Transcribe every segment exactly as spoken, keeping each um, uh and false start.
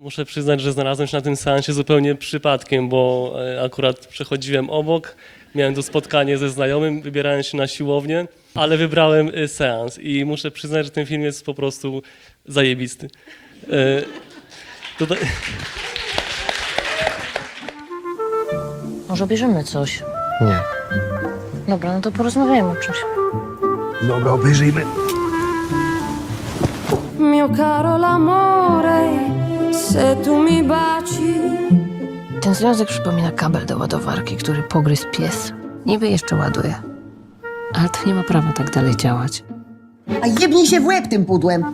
Muszę przyznać, że znalazłem się na tym seansie zupełnie przypadkiem, bo e, akurat przechodziłem obok, miałem to spotkanie ze znajomym, wybierałem się na siłownię, ale wybrałem e, seans i muszę przyznać, że ten film jest po prostu zajebisty. E, tutaj... Może bierzemy coś? Nie. Dobra, no to porozmawiajmy o czymś. Dobra, obejrzyjmy. Mio caro l'amore, se tu mi baci. Ten związek przypomina kabel do ładowarki, który pogryzł pies. Niby jeszcze ładuje. Ale to nie ma prawa tak dalej działać. A jebnij się w łeb tym pudłem.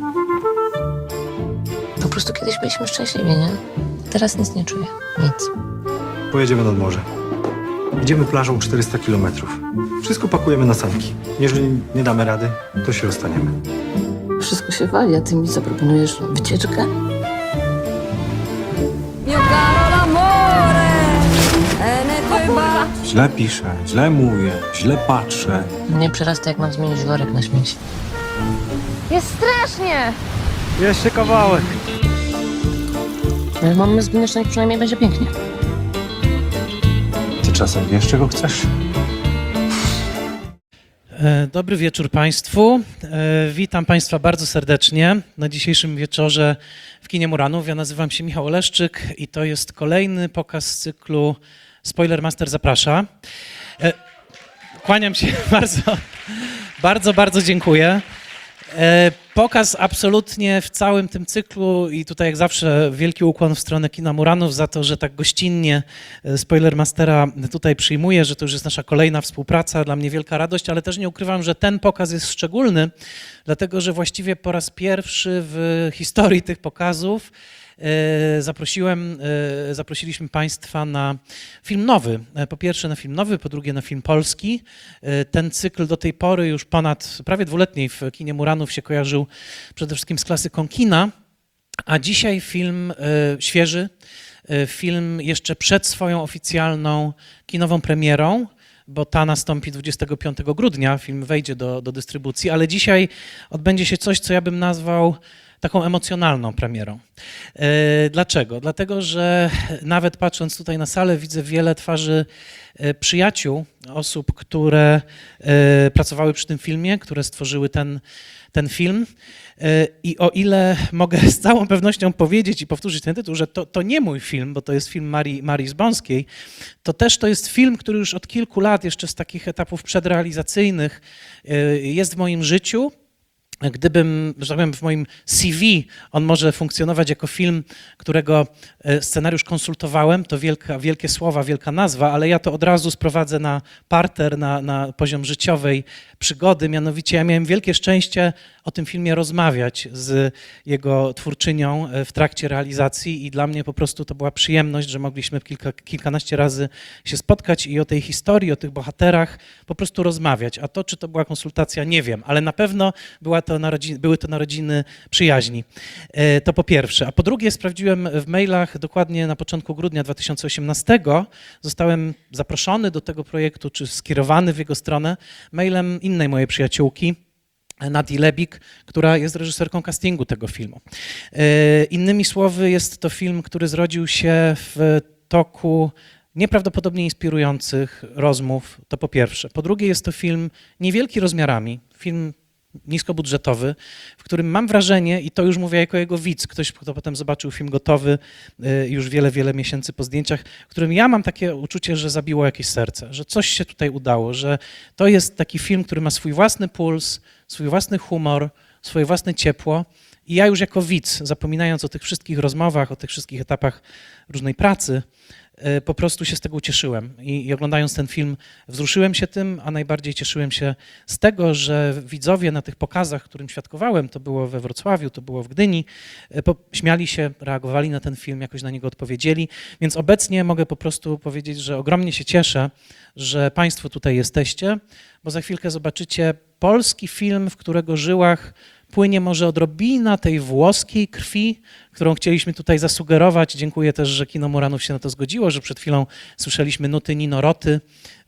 Po prostu kiedyś byliśmy szczęśliwi, nie? Teraz nic nie czuję. Nic. Pojedziemy nad morze. Idziemy plażą czterysta kilometrów. Wszystko pakujemy na sanki. Jeżeli nie damy rady, to się rozstaniemy. Wszystko się wali, a ty mi zaproponujesz wycieczkę? Mio caro l'amore, e nei tuoi baci. Źle piszę, źle mówię, źle patrzę. Mnie przerasta, jak mam zmienić worek na śmieci. Jest strasznie! Jeszcze kawałek. Ale mamy zginąć, to przynajmniej będzie pięknie. Ty czasem wiesz, czego chcesz? E, Dobry wieczór Państwu. E, Witam Państwa bardzo serdecznie na dzisiejszym wieczorze w Kinie Muranów. Ja nazywam się Michał Oleszczyk i to jest kolejny pokaz z cyklu Spoilermaster zaprasza. E, Kłaniam się bardzo, bardzo, bardzo dziękuję. E, Pokaz absolutnie w całym tym cyklu i tutaj jak zawsze wielki ukłon w stronę Kina Muranów za to, że tak gościnnie e, Spoilermastera tutaj przyjmuje, że to już jest nasza kolejna współpraca, dla mnie wielka radość, ale też nie ukrywam, że ten pokaz jest szczególny, dlatego że właściwie po raz pierwszy w historii tych pokazów e, zaprosiłem, e, zaprosiliśmy Państwa na film nowy. E, Po pierwsze na film nowy, po drugie na film polski. E, Ten cykl do tej pory już ponad prawie dwuletniej w Kinie Muranów się kojarzył przede wszystkim z klasyką kina, a dzisiaj film e, świeży, e, film jeszcze przed swoją oficjalną kinową premierą, bo ta nastąpi dwudziestego piątego grudnia, film wejdzie do, do dystrybucji, ale dzisiaj odbędzie się coś, co ja bym nazwał taką emocjonalną premierą. E, Dlaczego? Dlatego, że nawet patrząc tutaj na salę widzę wiele twarzy e, przyjaciół, osób, które e, pracowały przy tym filmie, które stworzyły ten, ten film. E, I o ile mogę z całą pewnością powiedzieć i powtórzyć ten tytuł, że to, to nie mój film, bo to jest film Marii, Marii Zbąskiej, to też to jest film, który już od kilku lat, jeszcze z takich etapów przedrealizacyjnych, e, jest w moim życiu. Gdybym, że tak powiem, w moim C V on może funkcjonować jako film, którego scenariusz konsultowałem, to wielka, wielkie słowa, wielka nazwa, ale ja to od razu sprowadzę na parter, na, na poziom życiowej przygody. Mianowicie ja miałem wielkie szczęście o tym filmie rozmawiać z jego twórczynią w trakcie realizacji i dla mnie po prostu to była przyjemność, że mogliśmy kilka, kilkanaście razy się spotkać i o tej historii, o tych bohaterach po prostu rozmawiać. A to, czy to była konsultacja, nie wiem, ale na pewno była to narodziny, były to narodziny przyjaźni. E, To po pierwsze. A po drugie sprawdziłem w mailach dokładnie na początku grudnia dwa tysiące osiemnastego. Zostałem zaproszony do tego projektu, czy skierowany w jego stronę mailem innej mojej przyjaciółki, Nadii Lebik, która jest reżyserką castingu tego filmu. E, Innymi słowy, jest to film, który zrodził się w toku nieprawdopodobnie inspirujących rozmów, to po pierwsze. Po drugie, jest to film niewielki rozmiarami, film niskobudżetowy, w którym mam wrażenie, i to już mówię jako jego widz, ktoś, kto potem zobaczył film gotowy y, już wiele, wiele miesięcy po zdjęciach, w którym ja mam takie uczucie, że zabiło jakieś serce, że coś się tutaj udało, że to jest taki film, który ma swój własny puls, swój własny humor, swoje własne ciepło. I ja już jako widz, zapominając o tych wszystkich rozmowach, o tych wszystkich etapach różnej pracy, po prostu się z tego ucieszyłem. I, I oglądając ten film wzruszyłem się tym, a najbardziej cieszyłem się z tego, że widzowie na tych pokazach, którym świadkowałem, to było we Wrocławiu, to było w Gdyni, po, śmiali się, reagowali na ten film, jakoś na niego odpowiedzieli. Więc obecnie mogę po prostu powiedzieć, że ogromnie się cieszę, że Państwo tutaj jesteście, bo za chwilkę zobaczycie polski film, w którego żyłach płynie może odrobina tej włoskiej krwi, którą chcieliśmy tutaj zasugerować. Dziękuję też, że Kino Muranów się na to zgodziło, że przed chwilą słyszeliśmy nuty Nino Roty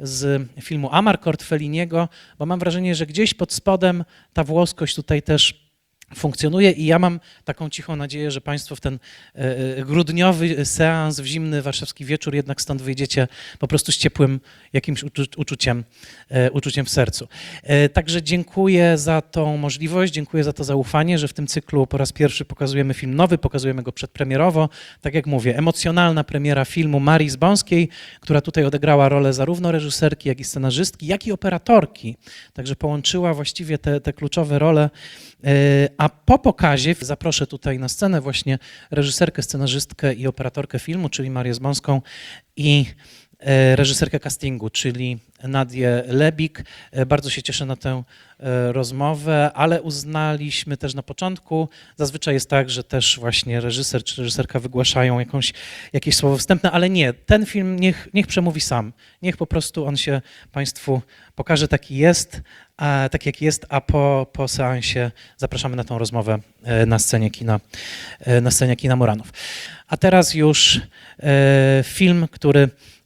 z filmu Amarcord Felliniego, bo mam wrażenie, że gdzieś pod spodem ta włoskość tutaj też funkcjonuje i ja mam taką cichą nadzieję, że Państwo w ten e, grudniowy seans, w zimny warszawski wieczór jednak stąd wyjdziecie po prostu z ciepłym jakimś uczu, uczuciem, e, uczuciem w sercu. E, także dziękuję za tą możliwość, dziękuję za to zaufanie, że w tym cyklu po raz pierwszy pokazujemy film nowy, pokazujemy go przedpremierowo. Tak jak mówię, emocjonalna premiera filmu Marii Zbąskiej, która tutaj odegrała rolę zarówno reżyserki, jak i scenarzystki, jak i operatorki. Także połączyła właściwie te, te kluczowe role. A po pokazie zaproszę tutaj na scenę właśnie reżyserkę, scenarzystkę i operatorkę filmu, czyli Marię Zbąską i reżyserkę castingu, czyli Nadię Lebik. Bardzo się cieszę na tę rozmowę, ale uznaliśmy też na początku, zazwyczaj jest tak, że też właśnie reżyser czy reżyserka wygłaszają jakąś, jakieś słowo wstępne, ale nie, ten film niech, niech przemówi sam. Niech po prostu on się Państwu pokaże taki jest, a, tak jak jest, a po, po seansie zapraszamy na tą rozmowę na scenie kina, na scenie kina Muranów. A teraz już e, film, który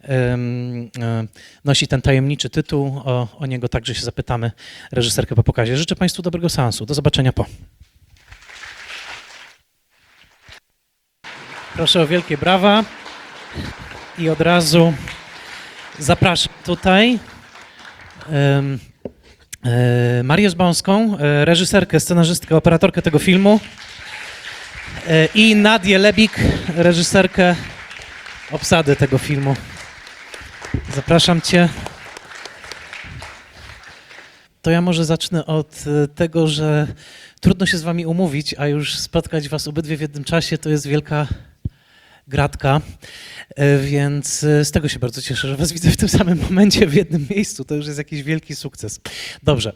nosi ten tajemniczy tytuł. O, o niego także się zapytamy reżyserkę po pokazie. Życzę Państwu dobrego seansu. Do zobaczenia po. Proszę o wielkie brawa i od razu zapraszam tutaj um, e, Marię Zbąską, e, reżyserkę, scenarzystkę, operatorkę tego filmu e, i Nadię Lebik, reżyserkę obsady tego filmu. Zapraszam Cię. To ja może zacznę od tego, że trudno się z Wami umówić, a już spotkać Was obydwie w jednym czasie to jest wielka gratka, więc z tego się bardzo cieszę, że Was widzę w tym samym momencie w jednym miejscu. To już jest jakiś wielki sukces. Dobrze.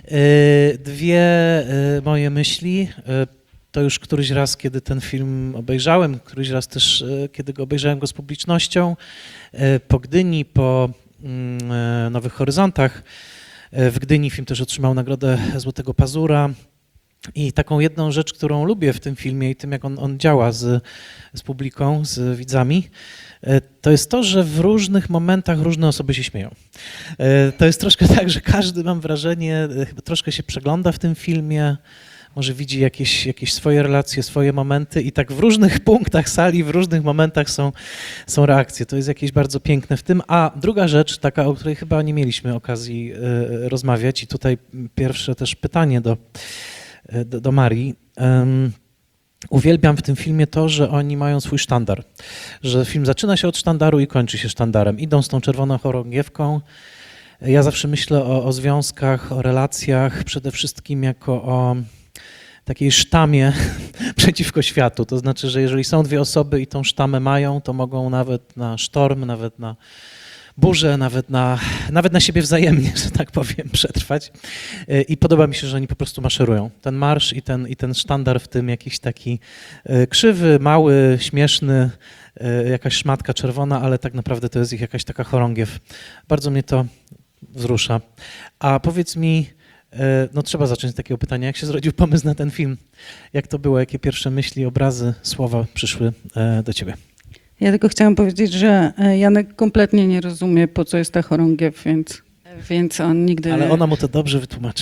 Dwie moje myśli. To już któryś raz, kiedy ten film obejrzałem, któryś raz też, kiedy go obejrzałem go z publicznością, po Gdyni, po Nowych Horyzontach. W Gdyni film też otrzymał nagrodę Złotego Pazura. I taką jedną rzecz, którą lubię w tym filmie i tym, jak on, on działa z, z publiką, z widzami, to jest to, że w różnych momentach różne osoby się śmieją. To jest troszkę tak, że każdy, mam wrażenie, chyba troszkę się przegląda w tym filmie, może widzi jakieś, jakieś swoje relacje, swoje momenty i tak w różnych punktach sali, w różnych momentach są, są reakcje. To jest jakieś bardzo piękne w tym. A druga rzecz, taka, o której chyba nie mieliśmy okazji y, rozmawiać i tutaj pierwsze też pytanie do, do, do Marii. Um, uwielbiam w tym filmie to, że oni mają swój sztandar, że film zaczyna się od sztandaru i kończy się sztandarem. Idą z tą czerwoną chorągiewką. Ja zawsze myślę o, o związkach, o relacjach, przede wszystkim jako o takiej sztamie przeciwko światu. To znaczy, że jeżeli są dwie osoby i tą sztamę mają, to mogą nawet na sztorm, nawet na burzę, nawet na, nawet na siebie wzajemnie, że tak powiem, przetrwać. I podoba mi się, że oni po prostu maszerują. Ten marsz i ten, i ten sztandar w tym jakiś taki krzywy, mały, śmieszny, jakaś szmatka czerwona, ale tak naprawdę to jest ich jakaś taka chorągiew. Bardzo mnie to wzrusza. A powiedz mi, no trzeba zacząć od takiego pytania, jak się zrodził pomysł na ten film? Jak to było? Jakie pierwsze myśli, obrazy, słowa przyszły do ciebie? Ja tylko chciałam powiedzieć, że Janek kompletnie nie rozumie, po co jest ta chorągiew, więc, więc on nigdy... Ale ona mu to dobrze wytłumaczy.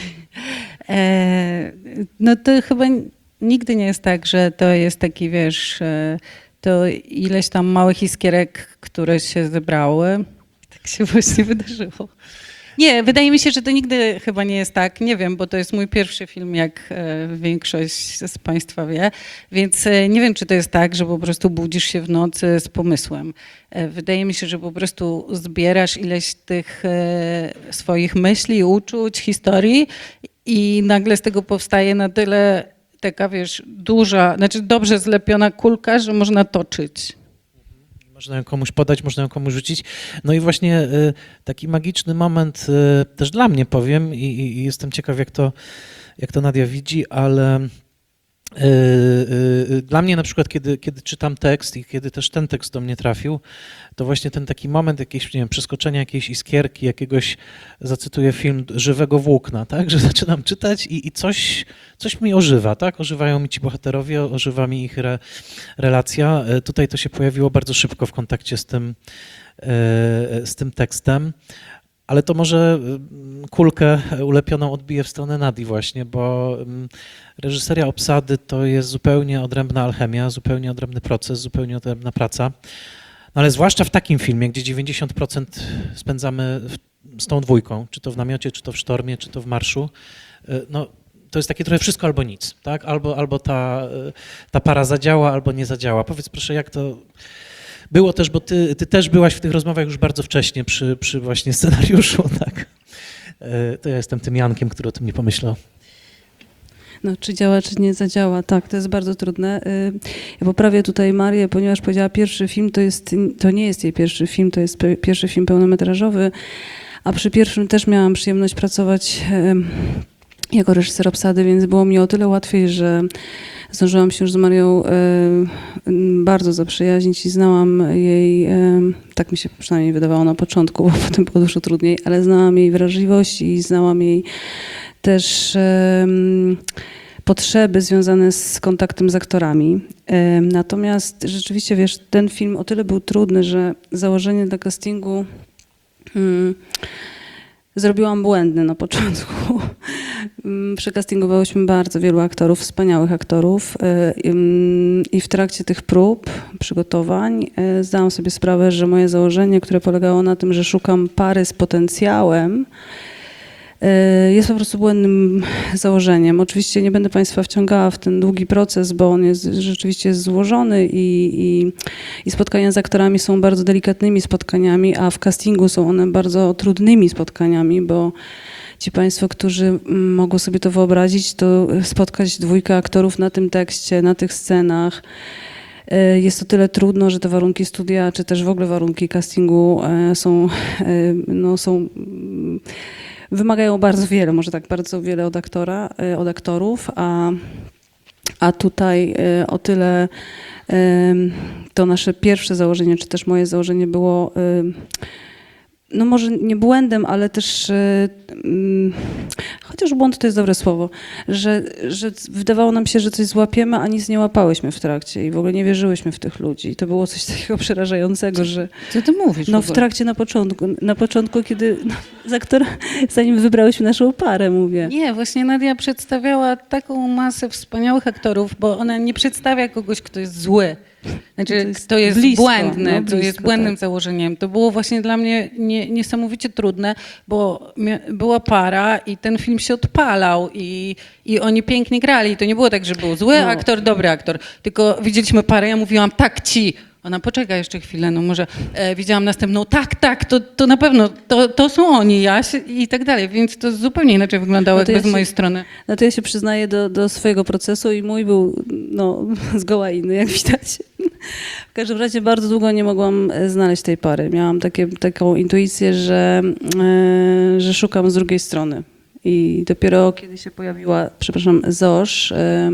No to chyba nigdy nie jest tak, że to jest taki, wiesz, to ileś tam małych iskierek, które się zebrały. Tak się właśnie wydarzyło. Nie, wydaje mi się, że to nigdy chyba nie jest tak. Nie wiem, bo to jest mój pierwszy film, jak większość z Państwa wie. Więc nie wiem, czy to jest tak, że po prostu budzisz się w nocy z pomysłem. Wydaje mi się, że po prostu zbierasz ileś tych swoich myśli, uczuć, historii i nagle z tego powstaje na tyle taka, wiesz, duża, znaczy dobrze zlepiona kulka, że można toczyć. Można ją komuś podać, można ją komuś rzucić. No i właśnie y, taki magiczny moment y, też dla mnie, powiem, i, i jestem ciekaw, jak to, jak to Nadia widzi, ale y, y, dla mnie na przykład, kiedy, kiedy czytam tekst i kiedy też ten tekst do mnie trafił, to właśnie ten taki moment jakiegoś, nie wiem, przeskoczenia jakiejś iskierki, jakiegoś, zacytuję film, żywego włókna, tak, że zaczynam czytać i, i coś, coś mi ożywa, tak, ożywają mi ci bohaterowie, ożywa mi ich re, relacja. Tutaj to się pojawiło bardzo szybko w kontakcie z tym, z tym tekstem. Ale to może y, kulkę ulepioną odbije w stronę Nadii właśnie, bo y, reżyseria obsady to jest zupełnie odrębna alchemia, zupełnie odrębny proces, zupełnie odrębna praca. No ale zwłaszcza w takim filmie, gdzie dziewięćdziesiąt procent spędzamy w, z tą dwójką, czy to w namiocie, czy to w sztormie, czy to w marszu, y, no to jest takie trochę wszystko albo nic, tak? Albo, albo ta, y, ta para zadziała, albo nie zadziała. Powiedz proszę, jak to było też, bo ty, ty też byłaś w tych rozmowach już bardzo wcześnie przy, przy właśnie scenariuszu, tak? Y, to ja jestem tym Jankiem, który o tym nie pomyślał. No, czy działa, czy nie zadziała. Tak, to jest bardzo trudne. Y, Ja poprawię tutaj Marię, ponieważ powiedziała pierwszy film, to, jest, to nie jest jej pierwszy film, to jest pe- pierwszy film pełnometrażowy, a przy pierwszym też miałam przyjemność pracować y, jako reżyser obsady, więc było mi o tyle łatwiej, że zdążyłam się już z Marią y, bardzo zaprzyjaźnić i znałam jej, y, tak mi się przynajmniej wydawało na początku, bo potem było dużo trudniej, ale znałam jej wrażliwość i znałam jej też um, potrzeby związane z kontaktem z aktorami. Um, natomiast rzeczywiście, wiesz, ten film o tyle był trudny, że założenie dla castingu um, zrobiłam błędne na początku. Um, Przekastingowałyśmy bardzo wielu aktorów, wspaniałych aktorów um, i w trakcie tych prób, przygotowań um, zdałam sobie sprawę, że moje założenie, które polegało na tym, że szukam pary z potencjałem, jest po prostu błędnym założeniem. Oczywiście nie będę Państwa wciągała w ten długi proces, bo on jest rzeczywiście złożony i, i, i spotkania z aktorami są bardzo delikatnymi spotkaniami, a w castingu są one bardzo trudnymi spotkaniami, bo ci Państwo, którzy mogą sobie to wyobrazić, to spotkać dwójkę aktorów na tym tekście, na tych scenach. Jest to tyle trudno, że te warunki studia, czy też w ogóle warunki castingu są, no, są wymagają bardzo wiele, może tak bardzo wiele od aktora, od aktorów, a, a tutaj o tyle to nasze pierwsze założenie, czy też moje założenie było, no może nie błędem, ale też, chociaż błąd to jest dobre słowo, że, że wydawało nam się, że coś złapiemy, a nic nie łapałyśmy w trakcie i w ogóle nie wierzyłyśmy w tych ludzi. I to było coś takiego przerażającego, że... Co ty mówisz? No w trakcie, na początku, na początku, kiedy no, z aktora, zanim wybrałyśmy naszą parę, mówię. Nie, właśnie Nadia przedstawiała taką masę wspaniałych aktorów, bo ona nie przedstawia kogoś, kto jest zły. Znaczy, To jest to jest blisko, błędne, no, to blisko, jest błędnym tak. założeniem. To było właśnie dla mnie nie, niesamowicie trudne, bo mia- była para i ten film się odpalał i, i oni pięknie grali. To nie było tak, że był zły No. aktor, dobry aktor, tylko widzieliśmy parę, ja mówiłam tak ci. Ona poczeka jeszcze chwilę, no może e, widziałam następną, tak, tak, to, to na pewno, to, to są oni, ja się, i tak dalej, więc to zupełnie inaczej wyglądało No to jakby ja z się- mojej strony. No to ja się przyznaję do, do swojego procesu i mój był no, zgoła inny, jak widać. W każdym razie bardzo długo nie mogłam e, znaleźć tej pary. Miałam takie, taką intuicję, że, e, że szukam z drugiej strony. I dopiero kiedy się pojawiła, przepraszam, Zosz e,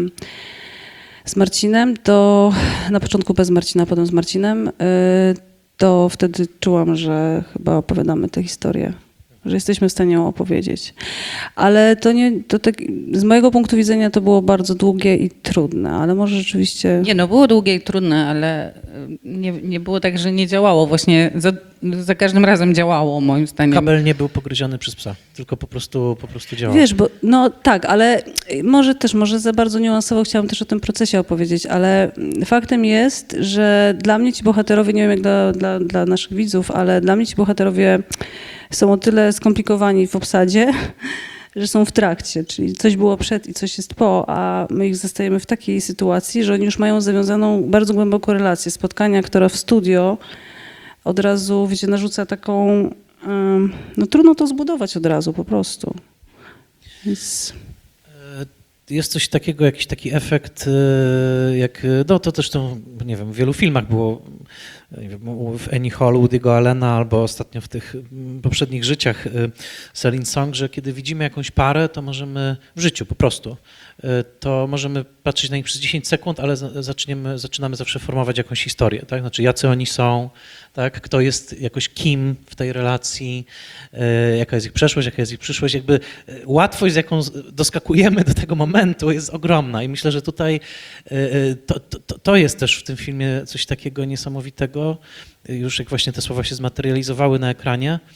z Marcinem, to na początku bez Marcina, potem z Marcinem, e, to wtedy czułam, że chyba opowiadamy tę historię, że jesteśmy w stanie ją opowiedzieć. Ale to nie, to tak, z mojego punktu widzenia to było bardzo długie i trudne, ale może rzeczywiście... Nie no, było długie i trudne, ale y, nie, nie było tak, że nie działało. Właśnie za, za każdym razem działało, moim zdaniem. Kabel nie był pogryziony przez psa, tylko po prostu, po prostu działał. Wiesz, bo no tak, ale może też, może za bardzo niuansowo chciałam też o tym procesie opowiedzieć, ale faktem jest, że dla mnie ci bohaterowie, nie wiem jak dla, dla, dla naszych widzów, ale dla mnie ci bohaterowie są o tyle skomplikowani w obsadzie, że są w trakcie, czyli coś było przed i coś jest po, a my ich zostajemy w takiej sytuacji, że oni już mają zawiązaną bardzo głęboką relację. Spotkania, która w studio od razu, wiecie, narzuca taką, ym, no trudno to zbudować od razu po prostu. Więc... Jest coś takiego, jakiś taki efekt, y, jak, no to zresztą, nie wiem, w wielu filmach było, nie wiem, w Annie Hall, Woody'ego Allena, albo ostatnio w tych mm, poprzednich życiach y, Celine Song, że kiedy widzimy jakąś parę, to możemy, w życiu po prostu, y, to możemy patrzeć na nich przez dziesięć sekund, ale za- zaczniemy, zaczynamy zawsze formować jakąś historię, tak? Znaczy jacy oni są, tak? Kto jest jakoś kim w tej relacji, y, jaka jest ich przeszłość, jaka jest ich przyszłość, jakby y, łatwość, z jaką z- doskakujemy do tego momentu jest ogromna i myślę, że tutaj y, y, to, to, to jest też w tym filmie coś takiego niesamowitego, y, już jak właśnie te słowa się zmaterializowały na ekranie,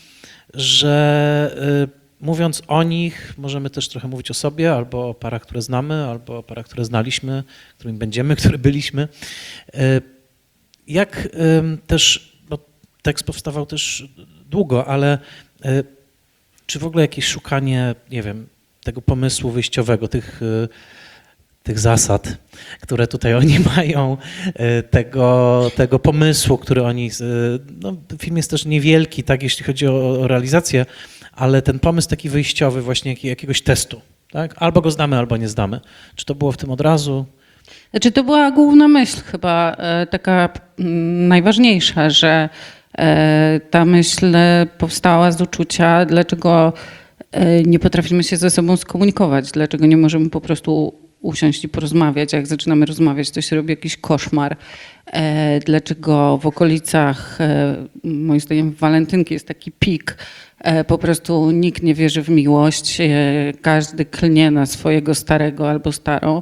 że y, mówiąc o nich, możemy też trochę mówić o sobie, albo o parach, które znamy, albo o parach, które znaliśmy, którymi będziemy, które byliśmy. Y, jak y, też, bo tekst powstawał też długo, ale y, czy w ogóle jakieś szukanie, nie wiem, tego pomysłu wyjściowego, tych, y, tych zasad, które tutaj oni mają, y, tego, tego pomysłu, który oni, y, no film jest też niewielki, tak, jeśli chodzi o, o realizację, ale ten pomysł taki wyjściowy właśnie jak, jakiegoś testu, tak? Albo go zdamy, albo nie zdamy. Czy to było w tym od razu? Znaczy, to była główna myśl chyba e, taka mm, najważniejsza, że e, ta myśl powstała z uczucia, dlaczego e, nie potrafimy się ze sobą skomunikować, dlaczego nie możemy po prostu usiąść i porozmawiać, a jak zaczynamy rozmawiać, to się robi jakiś koszmar. E, dlaczego w okolicach, e, moim zdaniem w Walentynki jest taki pik, e, po prostu nikt nie wierzy w miłość, e, każdy klnie na swojego starego albo starą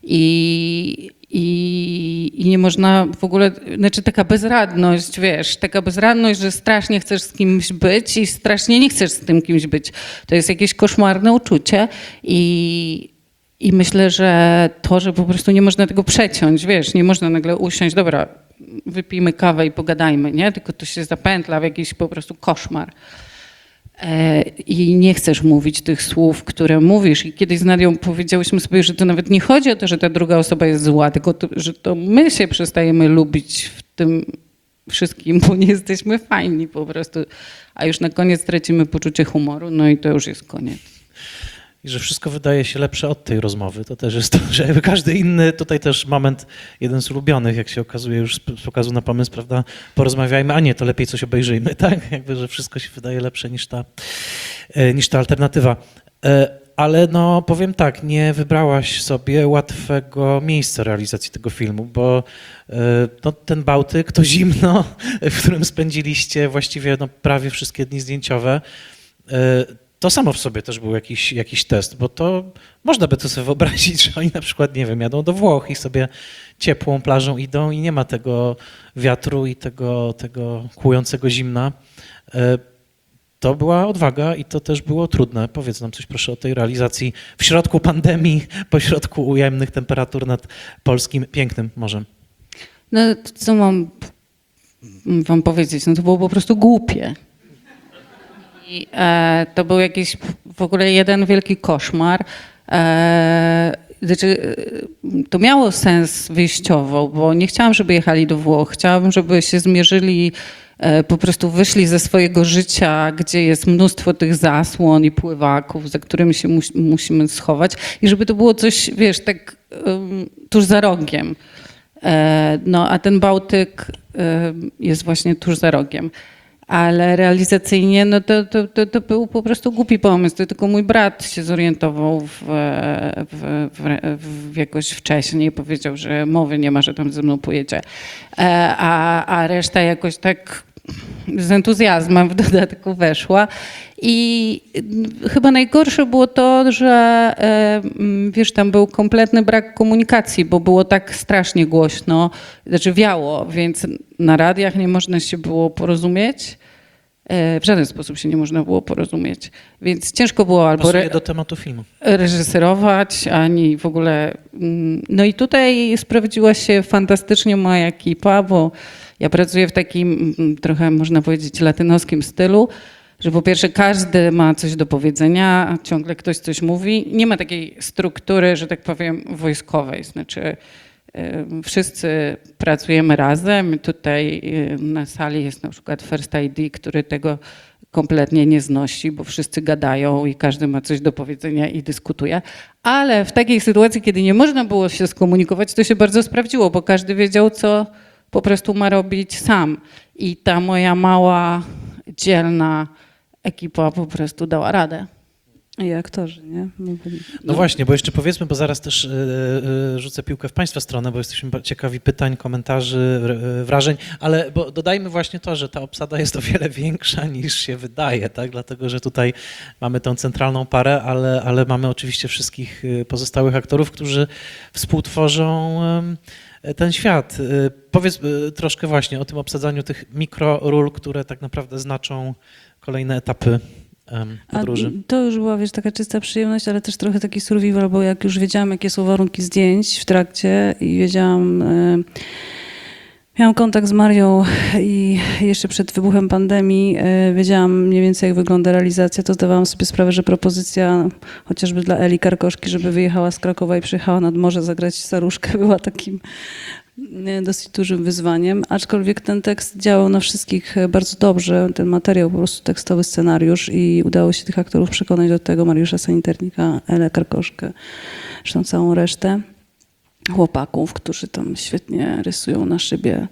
i, i, i nie można w ogóle, znaczy taka bezradność, wiesz, taka bezradność, że strasznie chcesz z kimś być i strasznie nie chcesz z tym kimś być. To jest jakieś koszmarne uczucie i I myślę, że to, że po prostu nie można tego przeciąć, wiesz, nie można nagle usiąść, dobra, wypijmy kawę i pogadajmy, nie? Tylko to się zapętla w jakiś po prostu koszmar. E, I nie chcesz mówić tych słów, które mówisz. I kiedyś z Nadią powiedziałyśmy sobie, że to nawet nie chodzi o to, że ta druga osoba jest zła, tylko to, że to my się przestajemy lubić w tym wszystkim, bo nie jesteśmy fajni po prostu. A już na koniec tracimy poczucie humoru, no i to już jest koniec. I że wszystko wydaje się lepsze od tej rozmowy. To też jest to, że jakby każdy inny, tutaj też moment, jeden z ulubionych, jak się okazuje już z pokazu na pomysł, prawda, porozmawiajmy, a nie, to lepiej coś obejrzyjmy, tak? Jakby, że wszystko się wydaje lepsze niż ta, niż ta alternatywa. Ale no powiem tak, nie wybrałaś sobie łatwego miejsca realizacji tego filmu, bo no, ten Bałtyk, to zimno, w którym spędziliście właściwie no, prawie wszystkie dni zdjęciowe, to samo w sobie też był jakiś, jakiś test, bo to można by to sobie wyobrazić, że oni na przykład, nie wiem, jadą do Włoch i sobie ciepłą plażą idą i nie ma tego wiatru i tego, tego kłującego zimna. To była odwaga i to też było trudne. Powiedz nam coś proszę o tej realizacji w środku pandemii, pośrodku ujemnych temperatur nad polskim pięknym morzem. No co mam wam powiedzieć, no to było po prostu głupie. I, e, to był jakiś w ogóle jeden wielki koszmar. E, znaczy, to miało sens wyjściowo, bo nie chciałam, żeby jechali do Włoch. Chciałam, żeby się zmierzyli, e, po prostu wyszli ze swojego życia, gdzie jest mnóstwo tych zasłon i pływaków, za którymi się mus, musimy schować. I żeby to było coś, wiesz, tak um, tuż za rogiem. E, no, a ten Bałtyk e, jest właśnie tuż za rogiem. Ale realizacyjnie no to, to, to, to był po prostu głupi pomysł. To tylko mój brat się zorientował w, w, w, w jakoś wcześniej i powiedział, że mowy nie ma, że tam ze mną pojedzie. A, a reszta jakoś tak z entuzjazmem w dodatku weszła. I chyba najgorsze było to, że wiesz, tam był kompletny brak komunikacji, bo było tak strasznie głośno, znaczy wiało, więc na radiach nie można się było porozumieć. W żaden sposób się nie można było porozumieć, więc ciężko było albo Pasuje do tematu filmu. reżyserować, ani w ogóle... No i tutaj sprawdziła się fantastycznie moja ekipa, bo ja pracuję w takim trochę, można powiedzieć, latynoskim stylu, że po pierwsze każdy ma coś do powiedzenia, ciągle ktoś coś mówi. Nie ma takiej struktury, że tak powiem, wojskowej, znaczy wszyscy pracujemy razem. Tutaj na sali jest na przykład First I D, który tego kompletnie nie znosi, bo wszyscy gadają i każdy ma coś do powiedzenia i dyskutuje. Ale w takiej sytuacji, kiedy nie można było się skomunikować, to się bardzo sprawdziło, bo każdy wiedział, co po prostu ma robić sam. I ta moja mała, dzielna ekipa po prostu dała radę. I aktorzy, nie? No, No właśnie, bo jeszcze powiedzmy, bo zaraz też y, y, rzucę piłkę w Państwa stronę, bo jesteśmy ba- ciekawi pytań, komentarzy, y, wrażeń, ale bo dodajmy właśnie to, że ta obsada jest o wiele większa niż się wydaje, tak? Dlatego, że tutaj mamy tą centralną parę, ale, ale mamy oczywiście wszystkich y, pozostałych aktorów, którzy współtworzą y, ten świat. Y, powiedz y, troszkę właśnie o tym obsadzaniu tych mikroról, które tak naprawdę znaczą kolejne etapy em, podróży. A to już była, wiesz, taka czysta przyjemność, ale też trochę taki survival, bo jak już wiedziałam, jakie są warunki zdjęć w trakcie i wiedziałam, e, miałam kontakt z Marią i jeszcze przed wybuchem pandemii e, wiedziałam mniej więcej, jak wygląda realizacja, to zdawałam sobie sprawę, że propozycja chociażby dla Eli Karkoszki, żeby wyjechała z Krakowa i przyjechała nad morze zagrać staruszkę, była takim e, dosyć dużym wyzwaniem, aczkolwiek ten tekst działał na wszystkich bardzo dobrze, ten materiał, po prostu tekstowy scenariusz i udało się tych aktorów przekonać do tego, Mariusza Saniternika, Elę Karkoszkę, zresztą całą resztę chłopaków, którzy tam świetnie rysują na szybie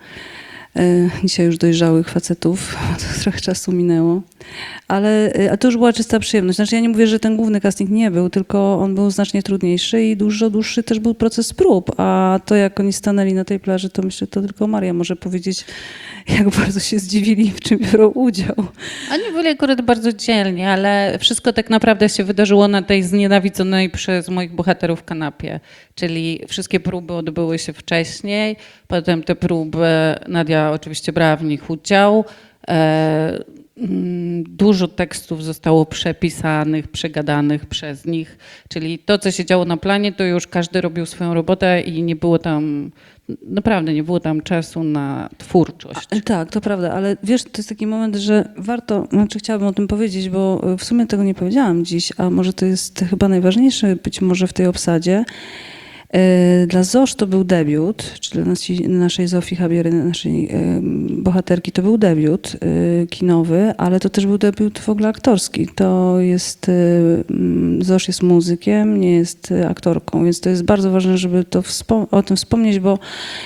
e, dzisiaj już dojrzałych facetów, to trochę czasu minęło, ale e, a to już była czysta przyjemność. Znaczy ja nie mówię, że ten główny casting nie był, tylko on był znacznie trudniejszy i dużo dłuższy też był proces prób, a to jak oni stanęli na tej plaży, to myślę, to tylko Maria może powiedzieć, jak bardzo się zdziwili, w czym biorą udział. Oni byli akurat bardzo dzielni, ale wszystko tak naprawdę się wydarzyło na tej znienawidzonej przez moich bohaterów kanapie. Czyli wszystkie próby odbyły się wcześniej, potem te próby, Nadia oczywiście brała w nich udział. E, mm, dużo tekstów zostało przepisanych, przegadanych przez nich. Czyli to, co się działo na planie, to już każdy robił swoją robotę i nie było tam, naprawdę nie było tam czasu na twórczość. A, tak, to prawda, ale wiesz, to jest taki moment, że warto, znaczy chciałabym o tym powiedzieć, bo w sumie tego nie powiedziałam dziś, a może to jest chyba najważniejsze być może w tej obsadzie. E, Dla Zosz to był debiut, czyli dla nasi, naszej Zofii Habiery, naszej e, bohaterki, to był debiut e, kinowy, ale to też był debiut w ogóle aktorski. To jest, e, mm, Zosz jest muzykiem, nie jest e, aktorką, więc to jest bardzo ważne, żeby to wspom- o tym wspomnieć, bo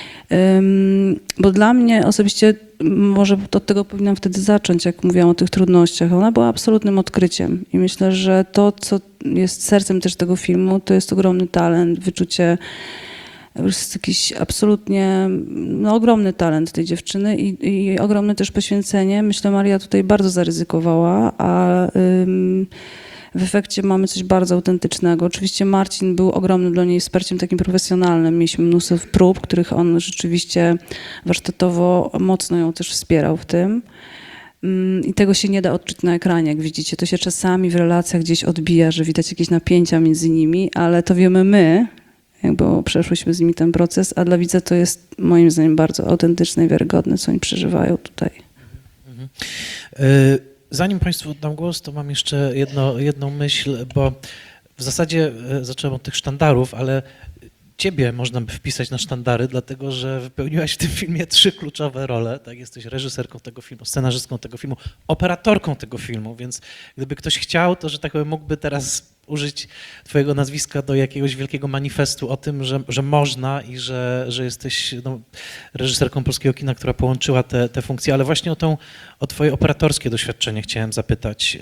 Ym, bo dla mnie osobiście, może od tego powinnam wtedy zacząć, jak mówiłam o tych trudnościach. Ona była absolutnym odkryciem i myślę, że to, co jest sercem też tego filmu, to jest ogromny talent, wyczucie, po prostu jakiś absolutnie no, ogromny talent tej dziewczyny i, i ogromne też poświęcenie. Myślę, Maria tutaj bardzo zaryzykowała, a ym, w efekcie mamy coś bardzo autentycznego. Oczywiście Marcin był ogromnym dla niej wsparciem takim profesjonalnym. Mieliśmy mnóstwo prób, których on rzeczywiście warsztatowo mocno ją też wspierał w tym. I tego się nie da odczuć na ekranie, jak widzicie. To się czasami w relacjach gdzieś odbija, że widać jakieś napięcia między nimi, ale to wiemy my, bo przeszłyśmy z nimi ten proces, a dla widza to jest moim zdaniem bardzo autentyczne i wiarygodne, co oni przeżywają tutaj. Mhm. Y- Zanim Państwu oddam głos, to mam jeszcze jedno, jedną myśl, bo w zasadzie zacząłem od tych sztandarów, ale Ciebie można by wpisać na sztandary, dlatego że wypełniłaś w tym filmie trzy kluczowe role. Tak? Jesteś reżyserką tego filmu, scenarzystką tego filmu, operatorką tego filmu, więc gdyby ktoś chciał, to że tak powiem mógłby teraz użyć Twojego nazwiska do jakiegoś wielkiego manifestu o tym, że, że można i że, że jesteś no, reżyserką polskiego kina, która połączyła te, te funkcje, ale właśnie o, tą, o Twoje operatorskie doświadczenie chciałem zapytać,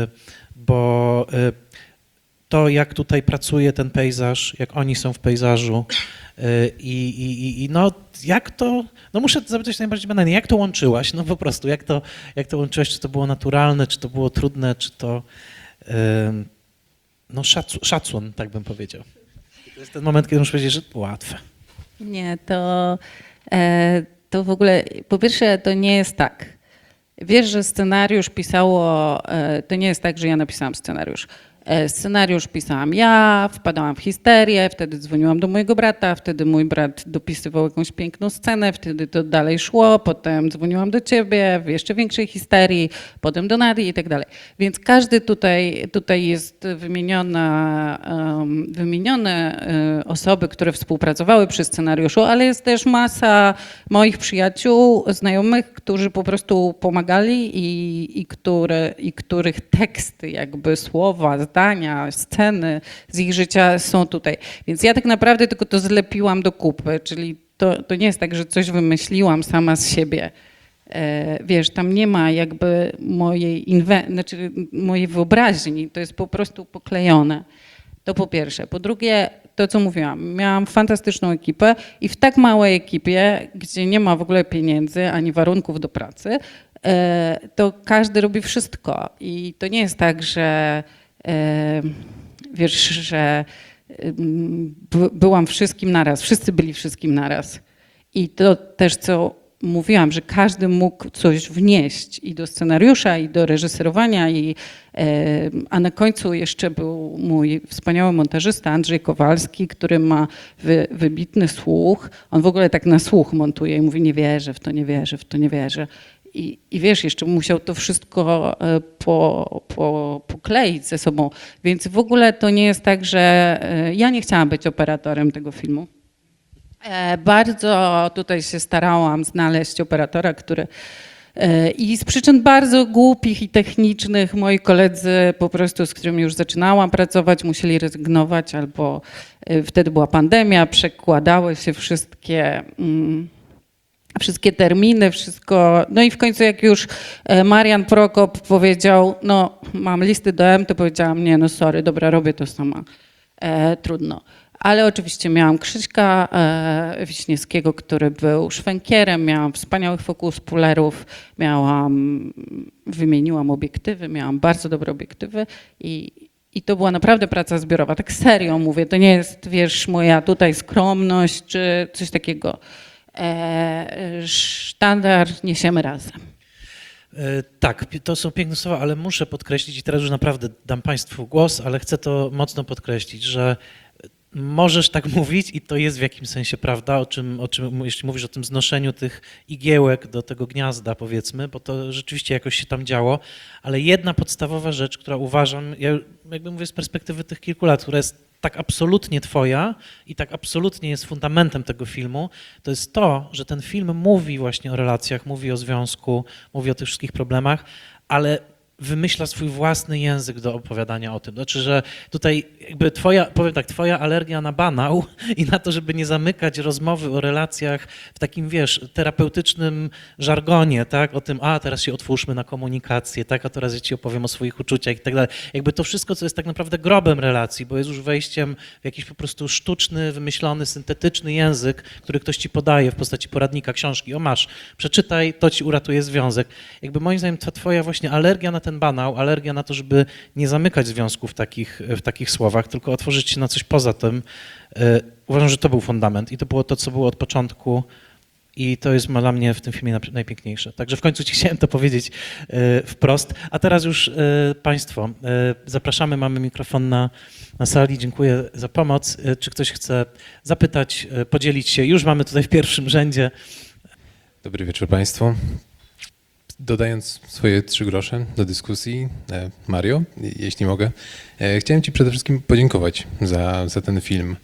bo to, jak tutaj pracuje ten pejzaż, jak oni są w pejzażu i, i, i no jak to, no muszę zapytać najbardziej banalnie, jak to łączyłaś, no po prostu, jak to, jak to łączyłaś, czy to było naturalne, czy to było trudne, czy to, no szac, szacun, tak bym powiedział. To jest ten moment, kiedy muszę powiedzieć, że to łatwe. Nie, to, e, to w ogóle, po pierwsze to nie jest tak. Wiesz, że scenariusz pisało, e, to nie jest tak, że ja napisałam scenariusz. Scenariusz pisałam ja, wpadałam w histerię, wtedy dzwoniłam do mojego brata, wtedy mój brat dopisywał jakąś piękną scenę, wtedy to dalej szło, potem dzwoniłam do ciebie w jeszcze większej histerii, potem do Nadii i tak dalej. Więc każdy tutaj, tutaj jest wymieniona, um, wymienione um, osoby, które współpracowały przy scenariuszu, ale jest też masa moich przyjaciół, znajomych, którzy po prostu pomagali i, i, które, i których teksty, jakby słowa, zdania, sceny z ich życia są tutaj. Więc ja tak naprawdę tylko to zlepiłam do kupy, czyli to, to nie jest tak, że coś wymyśliłam sama z siebie. E, wiesz, tam nie ma jakby mojej, inwe- znaczy mojej wyobraźni, to jest po prostu poklejone. To po pierwsze. Po drugie, to co mówiłam, miałam fantastyczną ekipę i w tak małej ekipie, gdzie nie ma w ogóle pieniędzy ani warunków do pracy, e, to każdy robi wszystko. I to nie jest tak, że e, wiesz, że by, byłam wszystkim naraz, wszyscy byli wszystkim naraz. I to też co mówiłam, że każdy mógł coś wnieść i do scenariusza, i do reżyserowania, i, e, a na końcu jeszcze był mój wspaniały montażysta Andrzej Kowalski, który ma wy, wybitny słuch. On w ogóle tak na słuch montuje i mówi: nie wierzę w to, nie wierzę w to, nie wierzę. I, i wiesz, jeszcze musiał to wszystko e, po, po, pokleić ze sobą. Więc w ogóle to nie jest tak, że e, ja nie chciałam być operatorem tego filmu. Bardzo tutaj się starałam znaleźć operatora, który i z przyczyn bardzo głupich i technicznych moi koledzy po prostu, z którymi już zaczynałam pracować, musieli rezygnować, albo wtedy była pandemia, przekładały się wszystkie, wszystkie terminy, wszystko. No i w końcu jak już Marian Prokop powiedział, no mam listy do M, to powiedziałam: nie, no sorry, dobra, robię to sama, e, trudno. Ale oczywiście miałam Krzyśka e, Wiśniewskiego, który był szwękierem, miałam wspaniałych fokus pullerów, miałam, wymieniłam obiektywy, miałam bardzo dobre obiektywy i, i to była naprawdę praca zbiorowa. Tak serio mówię, to nie jest, wiesz, moja tutaj skromność czy coś takiego. E, sztandar niesiemy razem. Tak, to są piękne słowa, ale muszę podkreślić, i teraz już naprawdę dam Państwu głos, ale chcę to mocno podkreślić, że możesz tak mówić i to jest w jakimś sensie prawda, o czym, o czym, jeśli mówisz o tym znoszeniu tych igiełek do tego gniazda, powiedzmy, bo to rzeczywiście jakoś się tam działo, ale jedna podstawowa rzecz, która uważam, ja jakby mówię z perspektywy tych kilku lat, która jest tak absolutnie twoja i tak absolutnie jest fundamentem tego filmu, to jest to, że ten film mówi właśnie o relacjach, mówi o związku, mówi o tych wszystkich problemach, ale wymyśla swój własny język do opowiadania o tym. Znaczy, że tutaj jakby twoja, powiem tak, twoja alergia na banał i na to, żeby nie zamykać rozmowy o relacjach w takim, wiesz, terapeutycznym żargonie, tak, o tym, a teraz się otwórzmy na komunikację, tak, a teraz ja ci opowiem o swoich uczuciach i tak dalej. Jakby to wszystko, co jest tak naprawdę grobem relacji, bo jest już wejściem w jakiś po prostu sztuczny, wymyślony, syntetyczny język, który ktoś ci podaje w postaci poradnika, książki. O masz, przeczytaj, to ci uratuje związek. Jakby moim zdaniem ta twoja właśnie alergia na ten banał, alergia na to, żeby nie zamykać związków w takich, w takich słowach, tylko otworzyć się na coś poza tym. Uważam, że to był fundament i to było to, co było od początku i to jest dla mnie w tym filmie najpiękniejsze. Także w końcu ci chciałem to powiedzieć wprost. A teraz już Państwo, zapraszamy, mamy mikrofon na, na sali. Dziękuję za pomoc. Czy ktoś chce zapytać, podzielić się? Już mamy tutaj w pierwszym rzędzie. Dobry wieczór Państwu. Dodając swoje trzy grosze do dyskusji, Mario, jeśli mogę, chciałem Ci przede wszystkim podziękować za, za ten film.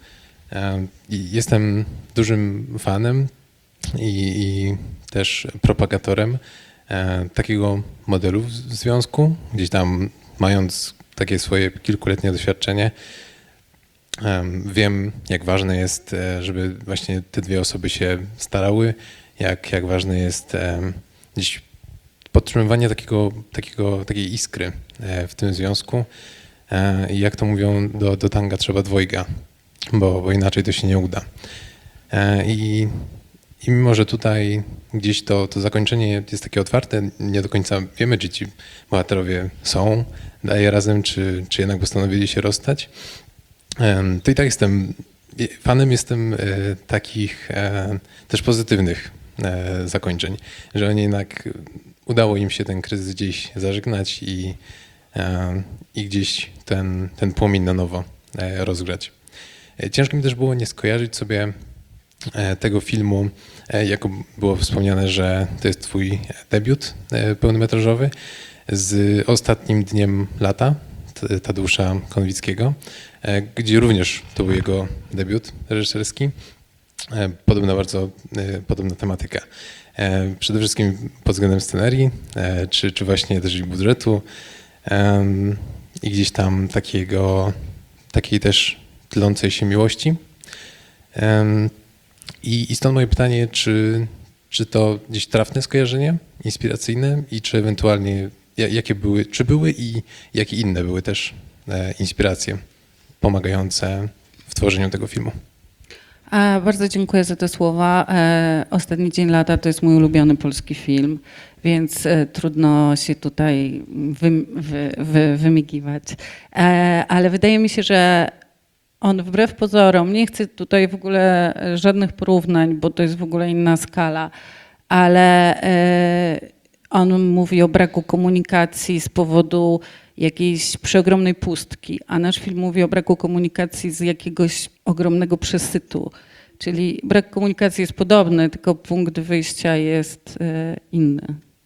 Jestem dużym fanem i, i też propagatorem takiego modelu w związku, gdzieś tam mając takie swoje kilkuletnie doświadczenie, wiem, jak ważne jest, żeby właśnie te dwie osoby się starały, jak, jak ważne jest gdzieś podtrzymywanie takiego, takiego, takiej iskry w tym związku. I jak to mówią, do, do tanga trzeba dwojga, bo, bo inaczej to się nie uda. I, i mimo, że tutaj gdzieś to, to zakończenie jest takie otwarte, nie do końca wiemy, czy ci bohaterowie są daje razem, czy, czy jednak postanowili się rozstać, to i tak jestem, fanem jestem takich też pozytywnych zakończeń, że oni jednak udało im się ten kryzys gdzieś zażegnać i, i gdzieś ten, ten płomień na nowo rozgrzać. Ciężko mi też było nie skojarzyć sobie tego filmu, jako było wspomniane, że to jest twój debiut pełnometrażowy, z Ostatnim dniem lata Tadeusza Konwickiego, gdzie również to był jego debiut reżyserski. Podobna bardzo podobna tematyka. Przede wszystkim pod względem scenarii, czy, czy właśnie też i budżetu i gdzieś tam takiego, takiej też tlącej się miłości. I, i stąd moje pytanie, czy Czy to gdzieś trafne skojarzenie, inspiracyjne i czy ewentualnie ja- jakie były, czy były i jakie inne były też e, inspiracje pomagające w tworzeniu tego filmu? A, bardzo dziękuję za te słowa. E, Ostatni dzień lata to jest mój ulubiony polski film, więc e, trudno się tutaj wy, wy, wy, wymigiwać. E, ale wydaje mi się, że on wbrew pozorom, nie chcę tutaj w ogóle żadnych porównań, bo to jest w ogóle inna skala, ale e, on mówi o braku komunikacji z powodu jakiejś przeogromnej pustki, a nasz film mówi o braku komunikacji z jakiegoś ogromnego przesytu. Czyli brak komunikacji jest podobny, tylko punkt wyjścia jest e, inny.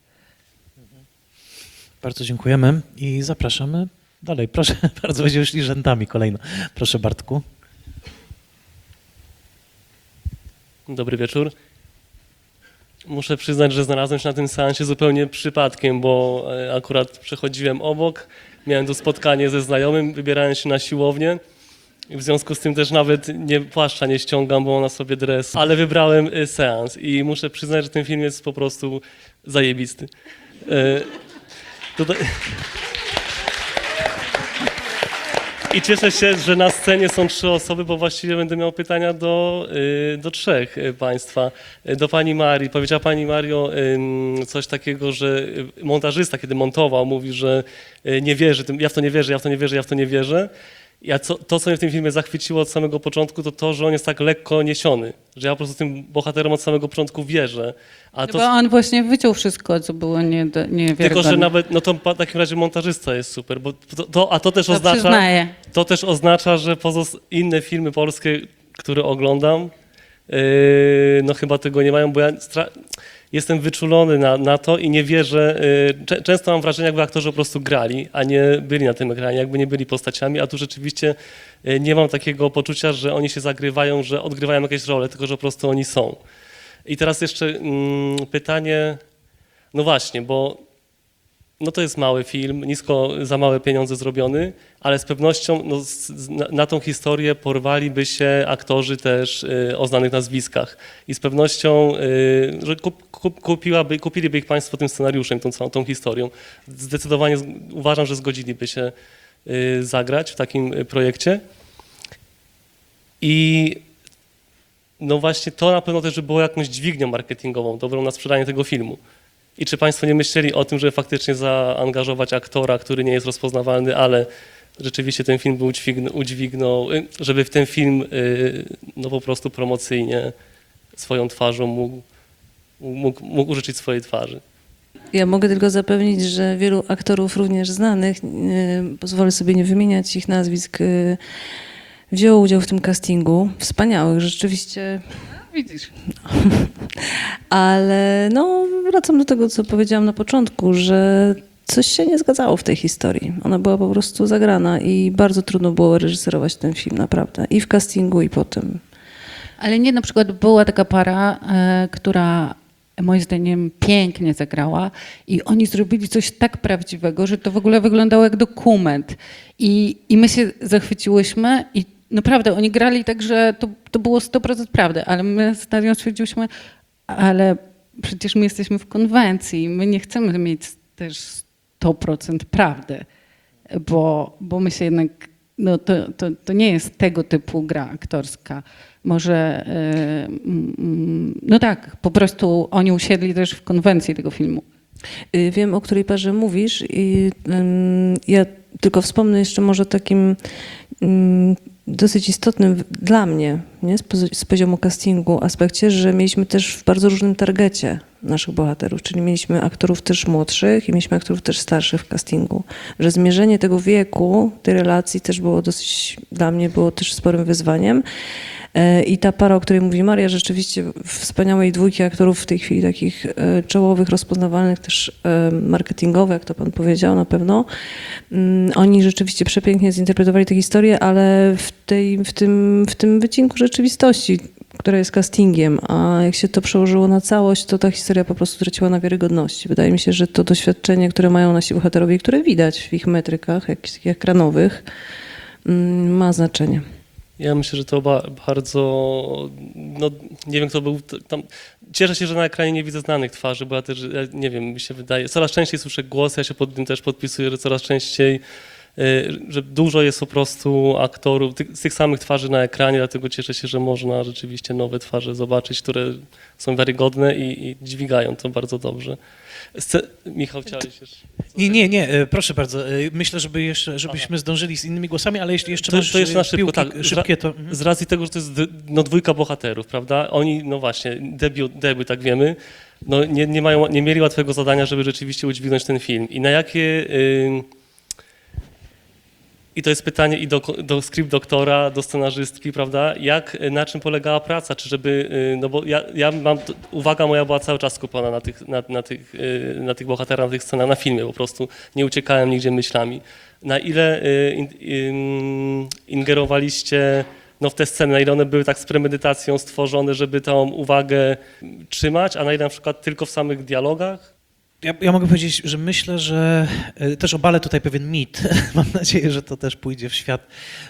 Bardzo dziękujemy i zapraszamy dalej. Proszę bardzo, będziemy szli rzędami kolejno. Proszę Bartku. Dobry wieczór. Muszę przyznać, że znalazłem się na tym seansie zupełnie przypadkiem, bo e, akurat przechodziłem obok, miałem tu spotkanie ze znajomym, wybierałem się na siłownię i w związku z tym też nawet nie płaszcza nie ściągam, bo mam na sobie dres, ale wybrałem e, seans i muszę przyznać, że ten film jest po prostu zajebisty. E, tutaj... I cieszę się, że na scenie są trzy osoby, bo właściwie będę miał pytania do, y, do trzech y, państwa. Y, Do pani Marii. Powiedziała pani Mario ym, coś takiego, że y, montażysta, kiedy montował, mówi, że y, nie wierzy, tym, ja w to nie wierzę, ja w to nie wierzę, ja w to nie wierzę. Ja co, to, co mnie w tym filmie zachwyciło od samego początku, to to, że on jest tak lekko niesiony. Że ja po prostu tym bohaterom od samego początku wierzę. A to, Bo on właśnie wyciął wszystko, co było nie, niewiarygodne. tylko, że nawet, no to w takim razie montażysta jest super, bo to, to, a to też To oznacza, przyznaję. to też oznacza, że pozos- inne filmy polskie, które oglądam, yy, no chyba tego nie mają, bo ja stra- jestem wyczulony na, na to i nie wierzę, yy, cze- często mam wrażenie, jakby aktorzy po prostu grali, a nie byli na tym ekranie, jakby nie byli postaciami, a tu rzeczywiście yy, nie mam takiego poczucia, że oni się zagrywają, że odgrywają jakieś role, tylko że po prostu oni są. I teraz jeszcze mm, pytanie, no właśnie, bo no to jest mały film, nisko za małe pieniądze zrobiony, ale z pewnością no, z, z, na, na tą historię porwaliby się aktorzy też y, o znanych nazwiskach. I z pewnością, y, że kup, kup, kupiłaby, kupiliby ich państwo tym scenariuszem, tą całą tą historią. Zdecydowanie z, uważam, że zgodziliby się y, zagrać w takim y, projekcie. I no właśnie to na pewno też by było jakąś dźwignią marketingową, dobrą na sprzedanie tego filmu. I czy państwo nie myśleli o tym, żeby faktycznie zaangażować aktora, który nie jest rozpoznawalny, ale rzeczywiście ten film by udźwignął, udźwignął żeby w ten film no po prostu promocyjnie swoją twarzą mógł, mógł, mógł użyczyć swojej twarzy? Ja mogę tylko zapewnić, że wielu aktorów również znanych, yy, pozwolę sobie nie wymieniać ich nazwisk, yy, wzięło udział w tym castingu. Wspaniałych, rzeczywiście. Widzisz. Ale no, wracam do tego, co powiedziałam na początku, że coś się nie zgadzało w tej historii. Ona była po prostu zagrana i bardzo trudno było reżyserować ten film, naprawdę. I w castingu, i potem. Ale nie, na przykład była taka para, e, która moim zdaniem pięknie zagrała i oni zrobili coś tak prawdziwego, że to w ogóle wyglądało jak dokument. I, i my się zachwyciłyśmy i naprawdę oni grali tak, że to, to było sto procent prawdy, ale my z Nadią stwierdziłyśmy, ale przecież my jesteśmy w konwencji, my nie chcemy mieć też sto procent prawdy, bo, bo my się jednak, no to, to, to nie jest tego typu gra aktorska. Może, yy, no tak, po prostu oni usiedli też w konwencji tego filmu. Yy, wiem, o której parze mówisz i yy, ja tylko wspomnę jeszcze może takim yy, dosyć istotnym w- dla mnie, nie, z, poz- z poziomu castingu aspekcie, że mieliśmy też w bardzo różnym targecie naszych bohaterów, czyli mieliśmy aktorów też młodszych i mieliśmy aktorów też starszych w castingu. Że zmierzenie tego wieku, tej relacji też było dosyć, dla mnie było też sporym wyzwaniem. E, I ta para, o której mówi Maria, rzeczywiście wspaniałej dwójki aktorów w tej chwili takich e, czołowych, rozpoznawalnych, też e, marketingowych, jak to pan powiedział na pewno. Mm, Oni rzeczywiście przepięknie zinterpretowali tę historię, ale w, tej, w, tym, w tym wycinku rzeczywistości, która jest castingiem, a jak się to przełożyło na całość, to ta historia po prostu traciła na wiarygodności. Wydaje mi się, że to doświadczenie, które mają nasi bohaterowie, które widać w ich metrykach jak, ekranowych, mm, ma znaczenie. Ja myślę, że to ba- bardzo, no nie wiem kto był t- tam. Cieszę się, że na ekranie nie widzę znanych twarzy, bo ja też, ja nie wiem, mi się wydaje, coraz częściej słyszę głosy, ja się pod tym też podpisuję, że coraz częściej, y, że dużo jest po prostu aktorów, ty- z tych samych twarzy na ekranie, dlatego cieszę się, że można rzeczywiście nowe twarze zobaczyć, które są wiarygodne i, i dźwigają to bardzo dobrze. Sce- Michał, chciałeś jeszcze? Nie, nie, nie, e, proszę bardzo. E, Myślę, żeby jeszcze, żebyśmy zdążyli z innymi głosami, ale jeśli jeszcze To, masz to jeszcze na szybko, piłki tak. szybkie, to... Z racji tego, że to jest d- no, dwójka bohaterów, prawda? Oni, no właśnie, debiut, debiut, tak wiemy, no, nie, nie, mają, nie mieli łatwego zadania, żeby rzeczywiście udźwignąć ten film. I na jakie... Yy, I to jest pytanie i do, do script doktora, do scenarzystki, prawda? Jak, na czym polegała praca? Czy żeby, yy, no bo ja, ja mam, uwaga moja była cały czas skupiona na tych, na, na tych, yy, na tych bohaterach, na tych scenach, na filmie po prostu. Nie uciekałem nigdzie myślami. Na ile y, in, in, ingerowaliście no, w te sceny, na ile one były tak z premedytacją stworzone, żeby tą uwagę trzymać, a na ile na przykład tylko w samych dialogach? Ja, ja mogę powiedzieć, że myślę, że e, też obalę tutaj pewien mit. Mam nadzieję, że to też pójdzie w świat,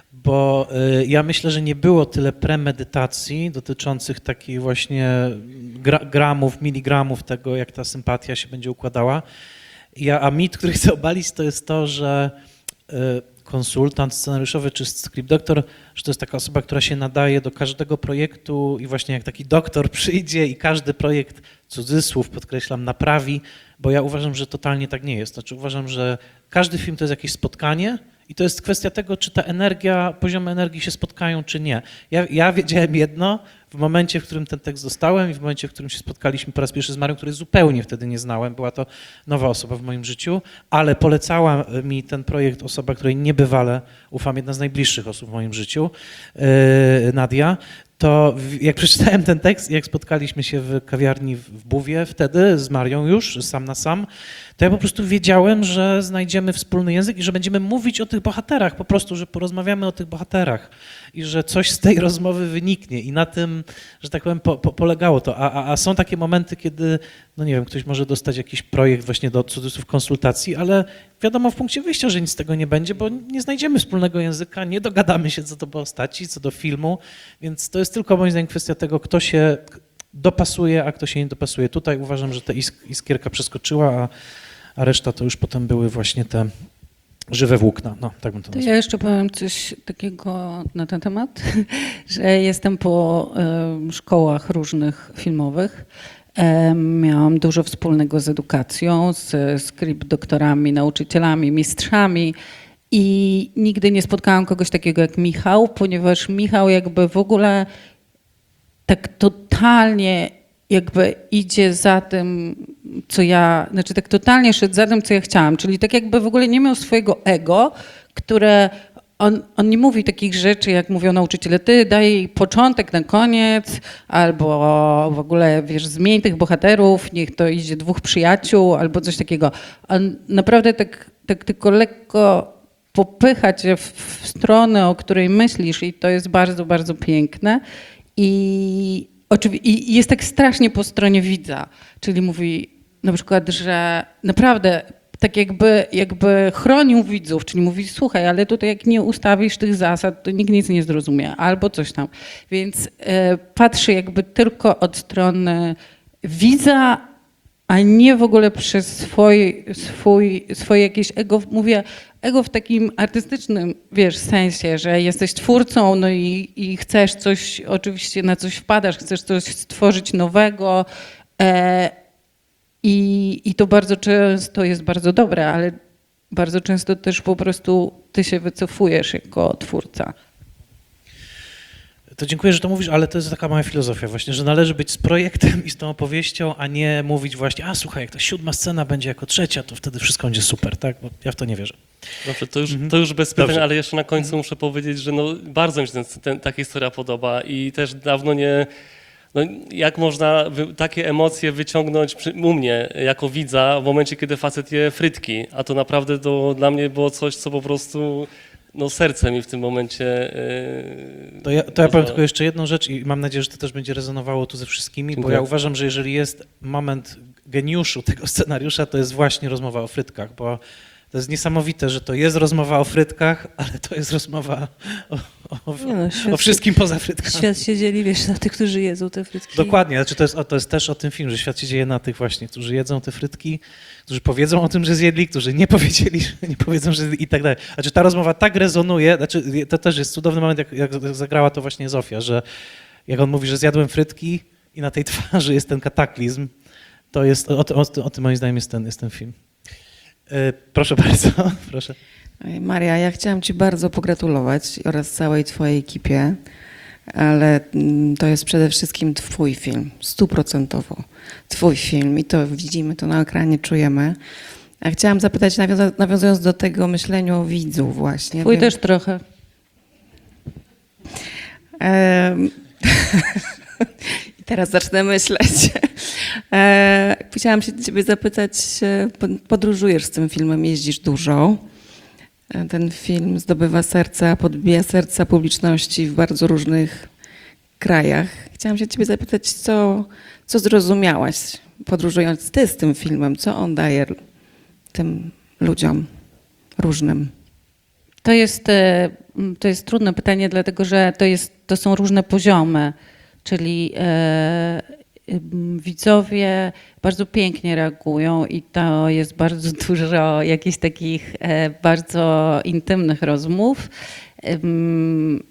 bo e, ja myślę, że nie było tyle premedytacji dotyczących takich właśnie gra, gramów, miligramów tego, jak ta sympatia się będzie układała. Ja, a mit, który chcę obalić, to jest to, że e, konsultant scenariuszowy czy script doktor, że to jest taka osoba, która się nadaje do każdego projektu i właśnie jak taki doktor przyjdzie i każdy projekt, cudzysłów podkreślam, naprawi, bo ja uważam, że totalnie tak nie jest. Znaczy uważam, że każdy film to jest jakieś spotkanie i to jest kwestia tego, czy ta energia, poziomy energii się spotkają, czy nie. Ja, ja wiedziałem jedno w momencie, w którym ten tekst dostałem i w momencie, w którym się spotkaliśmy po raz pierwszy z Marią, której zupełnie wtedy nie znałem, była to nowa osoba w moim życiu, ale polecała mi ten projekt osoba, której niebywale ufam, jedna z najbliższych osób w moim życiu, yy, Nadia. To jak przeczytałem ten tekst, jak spotkaliśmy się w kawiarni w Buwie wtedy z Marią już, sam na sam, to ja po prostu wiedziałem, że znajdziemy wspólny język i że będziemy mówić o tych bohaterach, po prostu, że porozmawiamy o tych bohaterach i że coś z tej rozmowy wyniknie i na tym, że tak powiem, po, po, polegało to. A, a, a są takie momenty, kiedy, no nie wiem, ktoś może dostać jakiś projekt właśnie do cudzysłów konsultacji, ale wiadomo w punkcie wyjścia, że nic z tego nie będzie, bo nie znajdziemy wspólnego języka, nie dogadamy się co do postaci, co do filmu, więc to jest tylko moim zdaniem kwestia tego, kto się dopasuje, a kto się nie dopasuje. Tutaj uważam, że ta isk- iskierka przeskoczyła, a, a reszta to już potem były właśnie te żywe włókna. No, tak bym to To nazwał. ja jeszcze powiem coś takiego na ten temat, że jestem po em, szkołach różnych filmowych. Em, Miałam dużo wspólnego z edukacją, z script doktorami, nauczycielami, mistrzami i nigdy nie spotkałam kogoś takiego jak Michał, ponieważ Michał jakby w ogóle tak totalnie jakby idzie za tym, co ja, znaczy tak totalnie szedł za tym, co ja chciałam, czyli tak jakby w ogóle nie miał swojego ego, które on, on nie mówi takich rzeczy, jak mówią nauczyciele, ty daj początek na koniec, albo w ogóle, wiesz, zmień tych bohaterów, niech to idzie dwóch przyjaciół, albo coś takiego. On naprawdę tak, tak tylko lekko popycha cię w, w stronę, o której myślisz i to jest bardzo, bardzo piękne. I, oczywi- I jest tak strasznie po stronie widza, czyli mówi na przykład, że naprawdę tak jakby, jakby chronił widzów, czyli mówi, słuchaj, ale tutaj jak nie ustawisz tych zasad, to nikt nic nie zrozumie, albo coś tam. Więc e, patrzy jakby tylko od strony widza, a nie w ogóle przez swój, swój, swoje jakieś ego, mówię ego w takim artystycznym, wiesz, sensie, że jesteś twórcą, no i, i chcesz coś, oczywiście na coś wpadasz, chcesz coś stworzyć nowego e, i, i to bardzo często jest bardzo dobre, ale bardzo często też po prostu ty się wycofujesz jako twórca. To dziękuję, że to mówisz, ale to jest taka moja filozofia właśnie, że należy być z projektem i z tą opowieścią, a nie mówić właśnie, a słuchaj, jak ta siódma scena będzie jako trzecia, to wtedy wszystko będzie super, tak? Bo ja w to nie wierzę. Dobrze, to już, to już bez pytań, Dobrze. ale jeszcze na końcu muszę powiedzieć, że no, bardzo mi się ten, ten, ta historia podoba i też dawno nie... No, jak można wy, takie emocje wyciągnąć przy, u mnie jako widza w momencie, kiedy facet je frytki, a to naprawdę to dla mnie było coś, co po prostu no, serce mi w tym momencie yy, To ja, to ja powiem tylko jeszcze jedną rzecz i mam nadzieję, że to też będzie rezonowało tu ze wszystkimi, Dziękuję. bo ja uważam, że jeżeli jest moment geniuszu tego scenariusza, to jest właśnie rozmowa o frytkach, bo To jest niesamowite, że to jest rozmowa o frytkach, ale to jest rozmowa o, o, Nie no, świat o wszystkim poza frytkami. Świat się dzieli, wiesz, na tych, którzy jedzą te frytki. Dokładnie, znaczy to jest, to jest też o tym film, że świat się dzieje na tych właśnie, którzy jedzą te frytki, którzy powiedzą o tym, że zjedli, którzy nie powiedzieli, że nie powiedzą, że i tak dalej. Znaczy ta rozmowa tak rezonuje, znaczy to też jest cudowny moment, jak, jak zagrała to właśnie Zofia, że jak on mówi, że zjadłem frytki i na tej twarzy jest ten kataklizm, to jest, o, o, o, o tym moim zdaniem jest ten, jest ten film. Yy, proszę bardzo, proszę. Maria, ja chciałam Ci bardzo pogratulować oraz całej Twojej ekipie, ale to jest przede wszystkim Twój film, stuprocentowo Twój film i to widzimy, to na ekranie czujemy. A chciałam zapytać, nawiąza- nawiązując do tego myślenia o widzu właśnie. Twój wiem- też trochę. Em, I teraz zacznę myśleć. E, Chciałam się Ciebie zapytać, e, pod- podróżujesz z tym filmem, jeździsz dużo. E, Ten film zdobywa serca, podbija serca publiczności w bardzo różnych krajach. Chciałam się Ciebie zapytać, co, co zrozumiałaś podróżując Ty z tym filmem? Co on daje tym ludziom różnym? To jest, e, to jest trudne pytanie, dlatego że to, jest, to są różne poziomy, czyli e, ym, widzowie bardzo pięknie reagują i to jest bardzo dużo jakichś takich e, bardzo intymnych rozmów. Ym,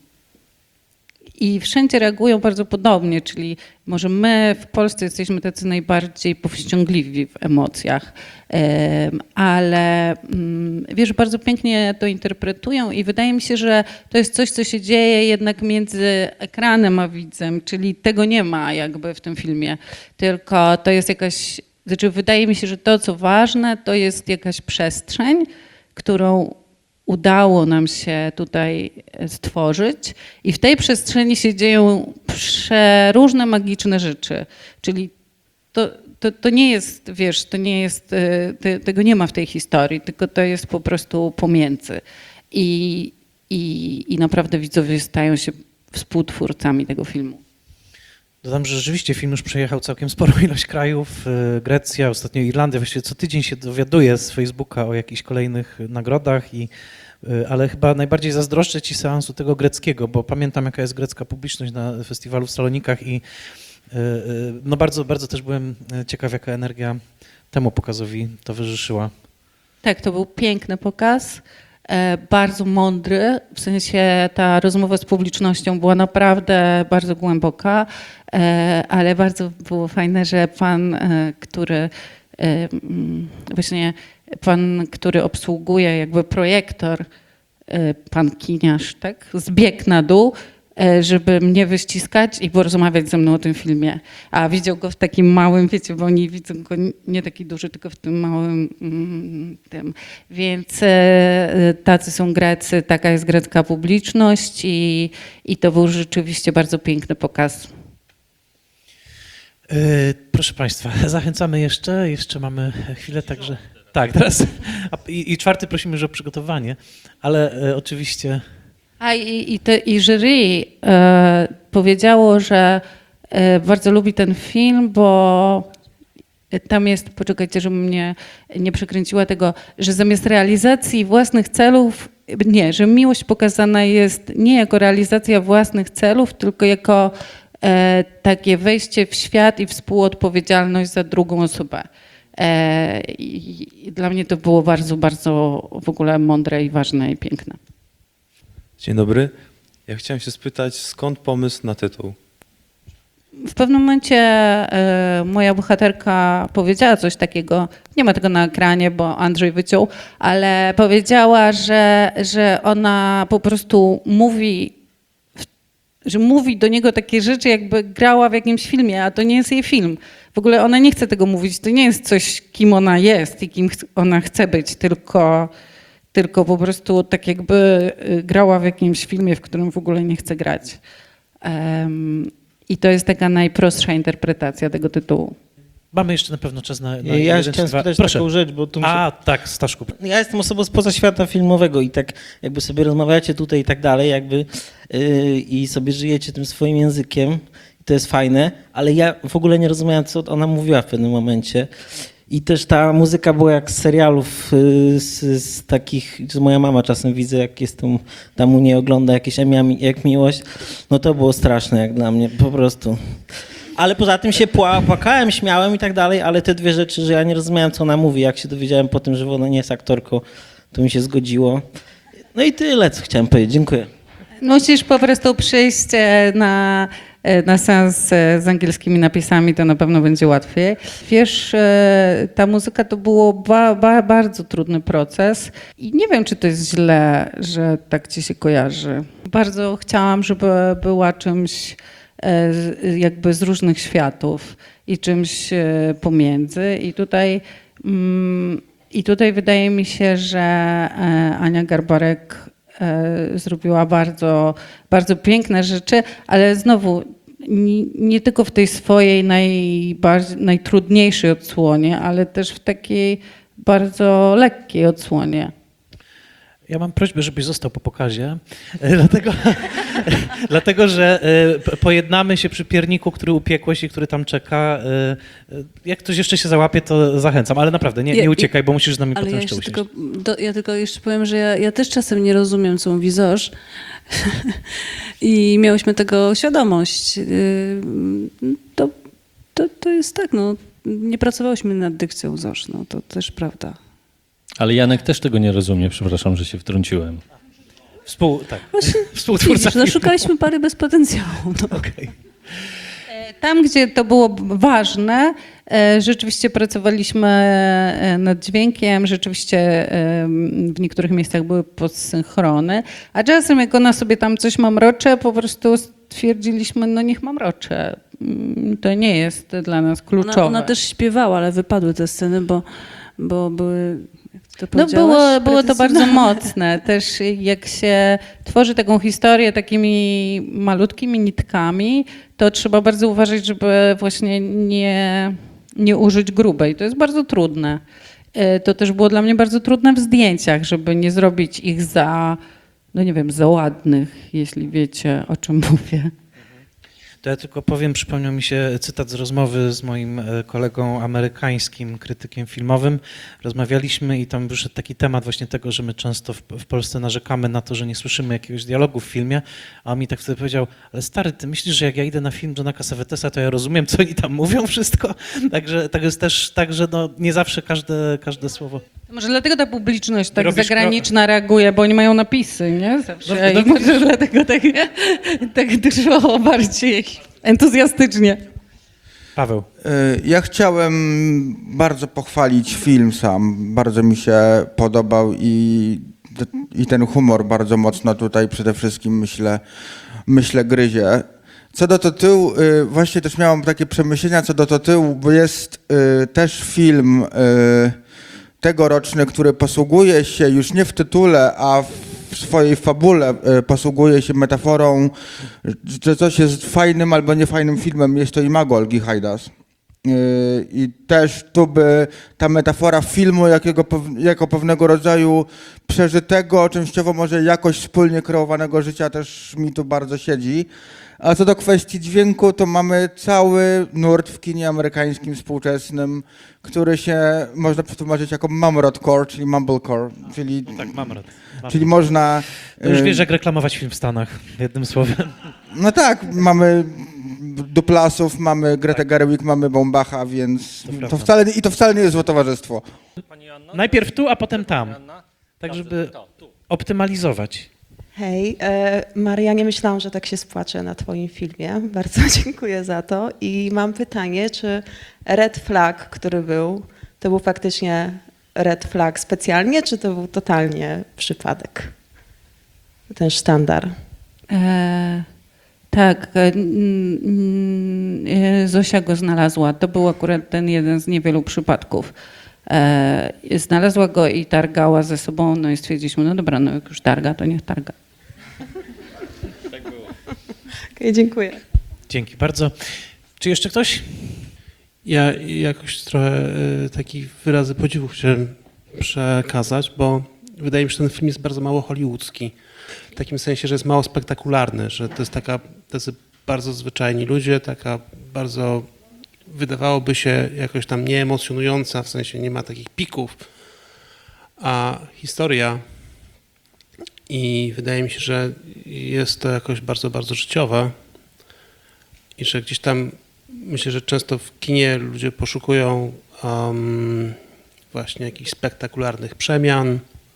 I wszędzie reagują bardzo podobnie, czyli może my w Polsce jesteśmy tacy najbardziej powściągliwi w emocjach, em, ale mm, wiesz, bardzo pięknie to interpretują i wydaje mi się, że to jest coś, co się dzieje jednak między ekranem a widzem, czyli tego nie ma jakby w tym filmie, tylko to jest jakaś, znaczy wydaje mi się, że to, co ważne, to jest jakaś przestrzeń, którą udało nam się tutaj stworzyć i w tej przestrzeni się dzieją przeróżne magiczne rzeczy, czyli to, to, to nie jest, wiesz, to nie jest, te, tego nie ma w tej historii, tylko to jest po prostu pomiędzy i, i, i naprawdę widzowie stają się współtwórcami tego filmu. Dodam, że rzeczywiście film już przejechał całkiem sporą ilość krajów. Y, Grecja, ostatnio Irlandia. Właściwie co tydzień się dowiaduję z Facebooka o jakichś kolejnych nagrodach, i, y, ale chyba najbardziej zazdroszczę Ci seansu tego greckiego, bo pamiętam, jaka jest grecka publiczność na festiwalu w Salonikach i y, y, no bardzo, bardzo też byłem ciekaw, jaka energia temu pokazowi towarzyszyła. Tak, to był piękny pokaz, e, bardzo mądry, w sensie ta rozmowa z publicznością była naprawdę bardzo głęboka, e, ale bardzo było fajne, że pan, e, który e, mm, właśnie pan, który obsługuje jakby projektor, e, pan Kiniarz, tak, zbiegł na dół, e, żeby mnie wyściskać i porozmawiać ze mną o tym filmie. A widział go w takim małym, wiecie, bo oni widzą go nie taki duży, tylko w tym małym mm, tym. Więc e, tacy są Grecy, taka jest grecka publiczność i, i to był rzeczywiście bardzo piękny pokaz. Y, Proszę Państwa, zachęcamy jeszcze, jeszcze mamy chwilę, także tak, teraz a, i, i czwarty prosimy już o przygotowanie, ale y, oczywiście... A i, i, te, i jury e, powiedziało, że e, bardzo lubi ten film, bo tam jest, poczekajcie, żebym mnie nie przekręciła tego, że zamiast realizacji własnych celów, nie, że miłość pokazana jest nie jako realizacja własnych celów, tylko jako e, takie wejście w świat i współodpowiedzialność za drugą osobę. E, i, I dla mnie to było bardzo, bardzo w ogóle mądre i ważne i piękne. Dzień dobry. Ja chciałem się spytać, skąd pomysł na tytuł? W pewnym momencie e, moja bohaterka powiedziała coś takiego, nie ma tego na ekranie, bo Andrzej wyciął, ale powiedziała, że, że ona po prostu mówi, że mówi do niego takie rzeczy, jakby grała w jakimś filmie, a to nie jest jej film. W ogóle ona nie chce tego mówić, to nie jest coś, kim ona jest i kim ch- ona chce być, tylko... tylko po prostu tak jakby grała w jakimś filmie, w którym w ogóle nie chce grać. Um, I to jest taka najprostsza interpretacja tego tytułu. Mamy jeszcze na pewno czas na, na Ja jeden chciałem czy dwa. spytać Proszę. taką rzecz, bo tu mi się... A, tak, Staszku. Ja jestem osobą spoza świata filmowego i tak jakby sobie rozmawiacie tutaj i tak dalej, jakby yy, i sobie żyjecie tym swoim językiem i to jest fajne, ale ja w ogóle nie rozumiałem, co ona mówiła w pewnym momencie I też ta muzyka była jak z serialów, y, z, z takich, że moja mama czasem widzę, jak jestem tam u niej, ogląda jakieś Emi- jak miłość, no to było straszne jak dla mnie, po prostu. Ale poza tym się pła- płakałem, śmiałem i tak dalej, ale te dwie rzeczy, że ja nie rozumiałem, co ona mówi, jak się dowiedziałem po tym, że ona nie jest aktorką, to mi się zgodziło. No i tyle, co chciałem powiedzieć. Dziękuję. Musisz po prostu przyjść e, na, e, na seans e, z angielskimi napisami, to na pewno będzie łatwiej. Wiesz, e, ta muzyka to było ba, ba, bardzo trudny proces i nie wiem, czy to jest źle, że tak ci się kojarzy. Bardzo chciałam, żeby była czymś e, z- jakby z różnych światów i czymś e, pomiędzy i tutaj... Mm, I tutaj wydaje mi się, że e, Ania Garbarek e, zrobiła bardzo, bardzo piękne rzeczy, ale znowu nie, nie tylko w tej swojej najbardziej, najtrudniejszej odsłonie, ale też w takiej bardzo lekkiej odsłonie. Ja mam prośbę, żebyś został po pokazie, e, dlatego, dlatego że e, p- pojednamy się przy pierniku, który upiekłeś i który tam czeka. E, e, Jak ktoś jeszcze się załapie, to zachęcam, ale naprawdę nie, Ja- nie uciekaj, bo musisz z nami Ale potem ja jeszcze jeszcze usiąść. tylko, do, ja tylko jeszcze powiem, że ja, ja też czasem nie rozumiem, co mówi Zosz. I miałyśmy tego świadomość. Yy, To, to, to jest tak, no. Nie pracowałyśmy nad dykcją Zosz, no to też prawda. Ale Janek też tego nie rozumie, przepraszam, że się wtrąciłem. Współ, tak. Właśnie Współtwórca widzisz, no, filmu. szukaliśmy pary bez potencjału. No. Tam, gdzie to było ważne, e, rzeczywiście pracowaliśmy e, nad dźwiękiem, rzeczywiście e, w niektórych miejscach były podsynchrony, a czasem jak ona sobie tam coś mamrocze, po prostu stwierdziliśmy, no niech mamrocze. Mm, To nie jest dla nas kluczowe. Ona, ona też śpiewała, ale wypadły te sceny, bo, bo były... jak ty to No powiedziałaś, było, było to bardzo precyzyjne. mocne. Też jak się tworzy taką historię takimi malutkimi nitkami, to trzeba bardzo uważać, żeby właśnie nie, nie użyć grubej. To jest bardzo trudne. E, To też było dla mnie bardzo trudne w zdjęciach, żeby nie zrobić ich za, no nie wiem, za ładnych, jeśli wiecie, o czym mówię. To ja tylko powiem, przypomniał mi się cytat z rozmowy z moim e, kolegą amerykańskim, krytykiem filmowym. Rozmawialiśmy i tam wyszedł taki temat właśnie tego, że my często w, w Polsce narzekamy na to, że nie słyszymy jakiegoś dialogu w filmie, a on mi tak wtedy powiedział, ale stary, ty myślisz, że jak ja idę na film Johna Cassavetesa, to ja rozumiem, co oni tam mówią wszystko? Także tak jest też tak, że no, nie zawsze każde, każde słowo... Może dlatego ta publiczność tak Robisz zagraniczna reaguje, bo oni mają napisy, nie? Zawsze. No, I no, może dlatego tak, tak dużo bardziej entuzjastycznie. Paweł. Ja chciałem bardzo pochwalić film sam. Bardzo mi się podobał i, i ten humor bardzo mocno tutaj przede wszystkim myślę, myślę gryzie. Co do tytułu, y, właśnie też miałam takie przemyślenia co do tytułu, bo jest y, też film y, tegoroczny, który posługuje się już nie w tytule, a w swojej fabule y, posługuje się metaforą, że coś jest fajnym albo niefajnym filmem. Jest to Imago Olgi Hajdas. Yy, I też tu by ta metafora filmu jakiego, pew- jako pewnego rodzaju przeżytego, częściowo może jakoś wspólnie kreowanego życia też mi tu bardzo siedzi. A co do kwestii dźwięku, to mamy cały nurt w kinie amerykańskim współczesnym, który się można przetłumaczyć jako mamrotcore, czyli mumblecore, czyli, No tak, mamrot. czyli można... To już yy, wiesz, jak reklamować film w Stanach, jednym słowem. No tak, mamy Duplasów, mamy Gretę Gerwig, mamy Bombacha, więc To to prawda. wcale, i to wcale nie jest złe towarzystwo. Najpierw tu, a potem tam. Tak, żeby optymalizować. Hej, e, Maria, nie myślałam, że tak się spłaczę na twoim filmie. Bardzo dziękuję za to. I mam pytanie, czy red flag, który był, to był faktycznie red flag specjalnie, czy to był totalnie przypadek? Ten sztandar. E, tak, e, n- n- e, Zosia go znalazła. To był akurat ten jeden z niewielu przypadków. E, znalazła go i targała ze sobą, no i stwierdziliśmy, no dobra, no jak już targa, to niech targa. Tak było. Okay, dziękuję. Dzięki bardzo. Czy jeszcze ktoś? Ja jakoś trochę y, taki wyrazy podziwu chciałem przekazać, bo wydaje mi się, że ten film jest bardzo mało hollywoodzki. W takim sensie, że jest mało spektakularny, że to jest taka, tacy bardzo zwyczajni ludzie, taka bardzo wydawałoby się jakoś tam nieemocjonująca, w sensie nie ma takich pików, a historia i wydaje mi się, że jest to jakoś bardzo, bardzo życiowe i że gdzieś tam myślę, że często w kinie ludzie poszukują um, właśnie jakichś spektakularnych przemian,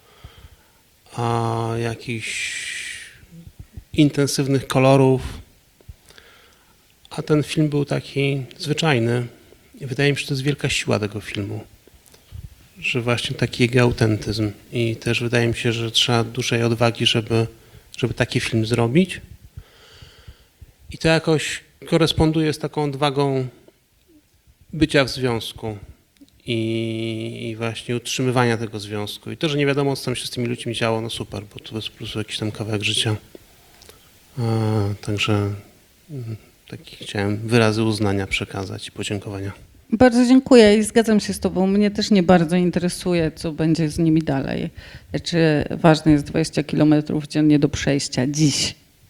a jakichś intensywnych kolorów, a ten film był taki zwyczajny i wydaje mi się, że to jest wielka siła tego filmu, że właśnie taki jego autentyzm i też wydaje mi się, że trzeba dużej odwagi, żeby, żeby taki film zrobić i to jakoś koresponduje z taką odwagą bycia w związku i, i właśnie utrzymywania tego związku i to, że nie wiadomo, co tam się z tymi ludźmi działo, no super, bo to jest po prostu jakiś tam kawałek życia. A, także takie chciałem wyrazy uznania przekazać i podziękowania. Bardzo dziękuję i zgadzam się z tobą. Mnie też nie bardzo interesuje, co będzie z nimi dalej. Znaczy, ważne jest dwadzieścia kilometrów dziennie do przejścia dziś.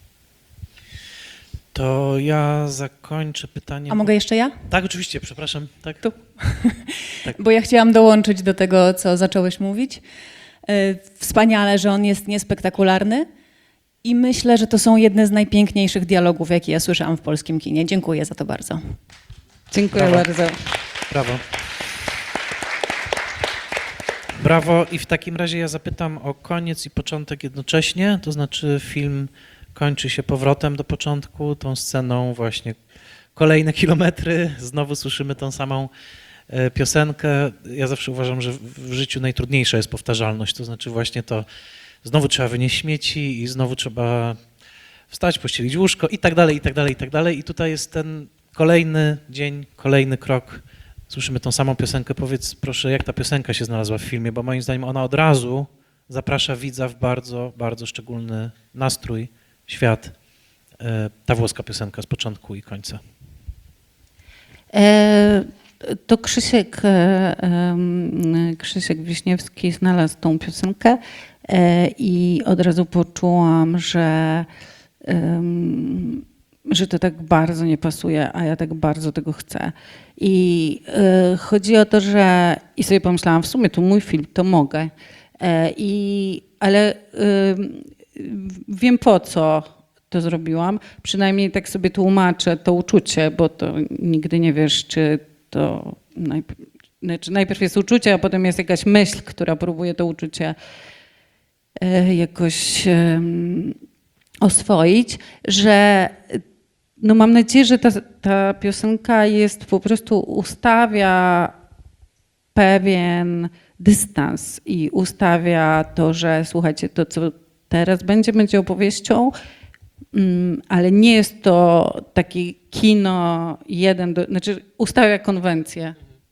To ja zakończę pytaniem. A mogę jeszcze ja? Tak, oczywiście, przepraszam. Tak. Tu. Tak. Bo ja chciałam dołączyć do tego, co zacząłeś mówić. Wspaniale, że on jest niespektakularny i myślę, że to są jedne z najpiękniejszych dialogów, jakie ja słyszałam w polskim kinie. Dziękuję za to bardzo. Dziękuję Brawo. bardzo. Brawo. Brawo. I w takim razie ja zapytam o koniec i początek jednocześnie, to znaczy film kończy się powrotem do początku, tą sceną właśnie kolejne kilometry, znowu słyszymy tą samą piosenkę. Ja zawsze uważam, że w życiu najtrudniejsza jest powtarzalność, to znaczy właśnie to, znowu trzeba wynieść śmieci i znowu trzeba wstać, pościelić łóżko i tak dalej, i tak dalej, i tak dalej. I tutaj jest ten kolejny dzień, kolejny krok. Słyszymy tą samą piosenkę. Powiedz proszę, jak ta piosenka się znalazła w filmie, bo moim zdaniem ona od razu zaprasza widza w bardzo, bardzo szczególny nastrój, świat. Ta włoska piosenka z początku i końca. E, to Krzysiek, e, Krzysiek Wiśniewski znalazł tą piosenkę e, i od razu poczułam, że, e, że to tak bardzo nie pasuje, a ja tak bardzo tego chcę. I e, chodzi o to, że i sobie pomyślałam, w sumie to mój film, to mogę. E, i, ale e, wiem po co to zrobiłam. Przynajmniej tak sobie tłumaczę to uczucie, bo to nigdy nie wiesz, czy to najpierw, znaczy najpierw jest uczucie, a potem jest jakaś myśl, która próbuje to uczucie e, jakoś e, oswoić, że no mam nadzieję, że ta, ta piosenka jest po prostu ustawia pewien dystans i ustawia to, że słuchajcie, to co teraz będzie, będzie opowieścią, ale nie jest to takie kino jeden, do, znaczy ustawia konwencję.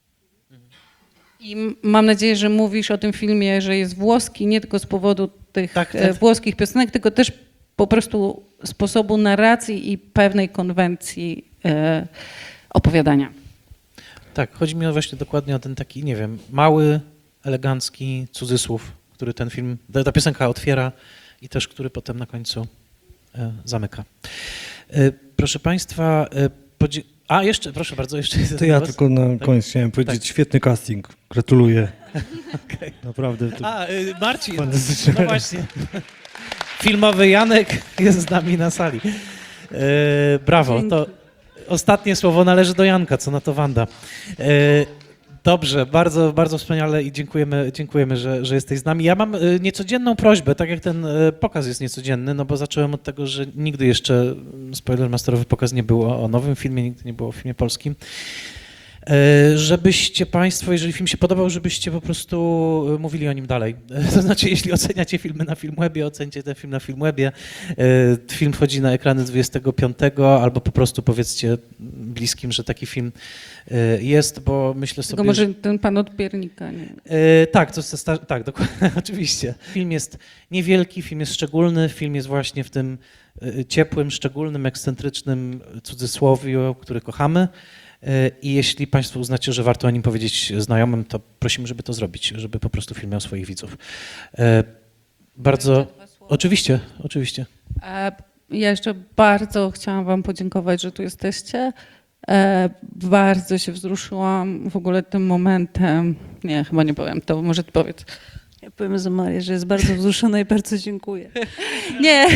I mam nadzieję, że mówisz o tym filmie, że jest włoski, nie tylko z powodu tych tak, tak. włoskich piosenek, tylko też po prostu sposobu narracji i pewnej konwencji e, opowiadania. Tak, chodzi mi właśnie dokładnie o ten taki, nie wiem, mały, elegancki cudzysłów, który ten film, ta piosenka otwiera i też który potem na końcu e, zamyka. E, proszę Państwa, e, podzi- a jeszcze, proszę bardzo, jeszcze jest To ja głos. tylko na Tak. koniec chciałem powiedzieć, Tak. świetny casting, gratuluję. Okay. Naprawdę. To A, y, Marcin, fantastyczne. no właśnie. Filmowy Janek jest z nami na sali. E, brawo, to ostatnie słowo należy do Janka, co na to Wanda. E, dobrze, bardzo, bardzo wspaniale i dziękujemy, dziękujemy że, że jesteś z nami. Ja mam y, niecodzienną prośbę, tak jak ten y, pokaz jest niecodzienny, no bo zacząłem od tego, że nigdy jeszcze spoilermasterowy pokaz nie było o nowym filmie, nigdy nie było o filmie polskim. Żebyście Państwo, jeżeli film się podobał, żebyście po prostu mówili o nim dalej. To znaczy, jeśli oceniacie filmy na Filmwebie, ocencie ten film na Filmwebie. Film wchodzi na ekrany dwudziestego piątego, albo po prostu powiedzcie bliskim, że taki film jest, bo myślę sobie... Tylko może ten pan od piernika, nie? Tak, to jest sta- tak, dokładnie, oczywiście. Film jest niewielki, film jest szczególny, film jest właśnie w tym ciepłym, szczególnym, ekscentrycznym cudzysłowiu, który kochamy. I jeśli Państwo uznacie, że warto o nim powiedzieć znajomym, to prosimy, żeby to zrobić, żeby po prostu film miał swoich widzów. Bardzo... Oczywiście, oczywiście. Ja jeszcze bardzo chciałam Wam podziękować, że tu jesteście. E, bardzo się wzruszyłam w ogóle tym momentem. Nie, chyba nie powiem to, może ty powiedz. Ja powiem za Marię, że jest bardzo wzruszona i bardzo dziękuję. Nie.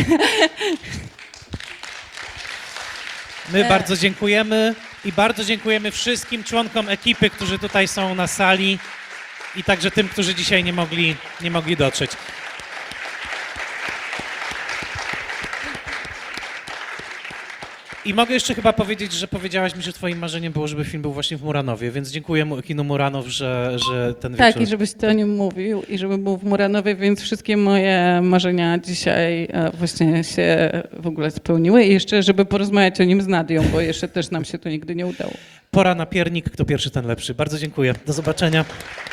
My bardzo dziękujemy i bardzo dziękujemy wszystkim członkom ekipy, którzy tutaj są na sali i także tym, którzy dzisiaj nie mogli, nie mogli dotrzeć. I mogę jeszcze chyba powiedzieć, że powiedziałaś mi, że twoim marzeniem było, żeby film był właśnie w Muranowie, więc dziękuję mu- kinu Muranów, że, że ten wieczór... Tak, i żebyś ty o nim mówił i żeby był w Muranowie, więc wszystkie moje marzenia dzisiaj e, właśnie się w ogóle spełniły i jeszcze, żeby porozmawiać o nim z Nadią, bo jeszcze też nam się to nigdy nie udało. Pora na piernik, kto pierwszy, ten lepszy. Bardzo dziękuję. Do zobaczenia.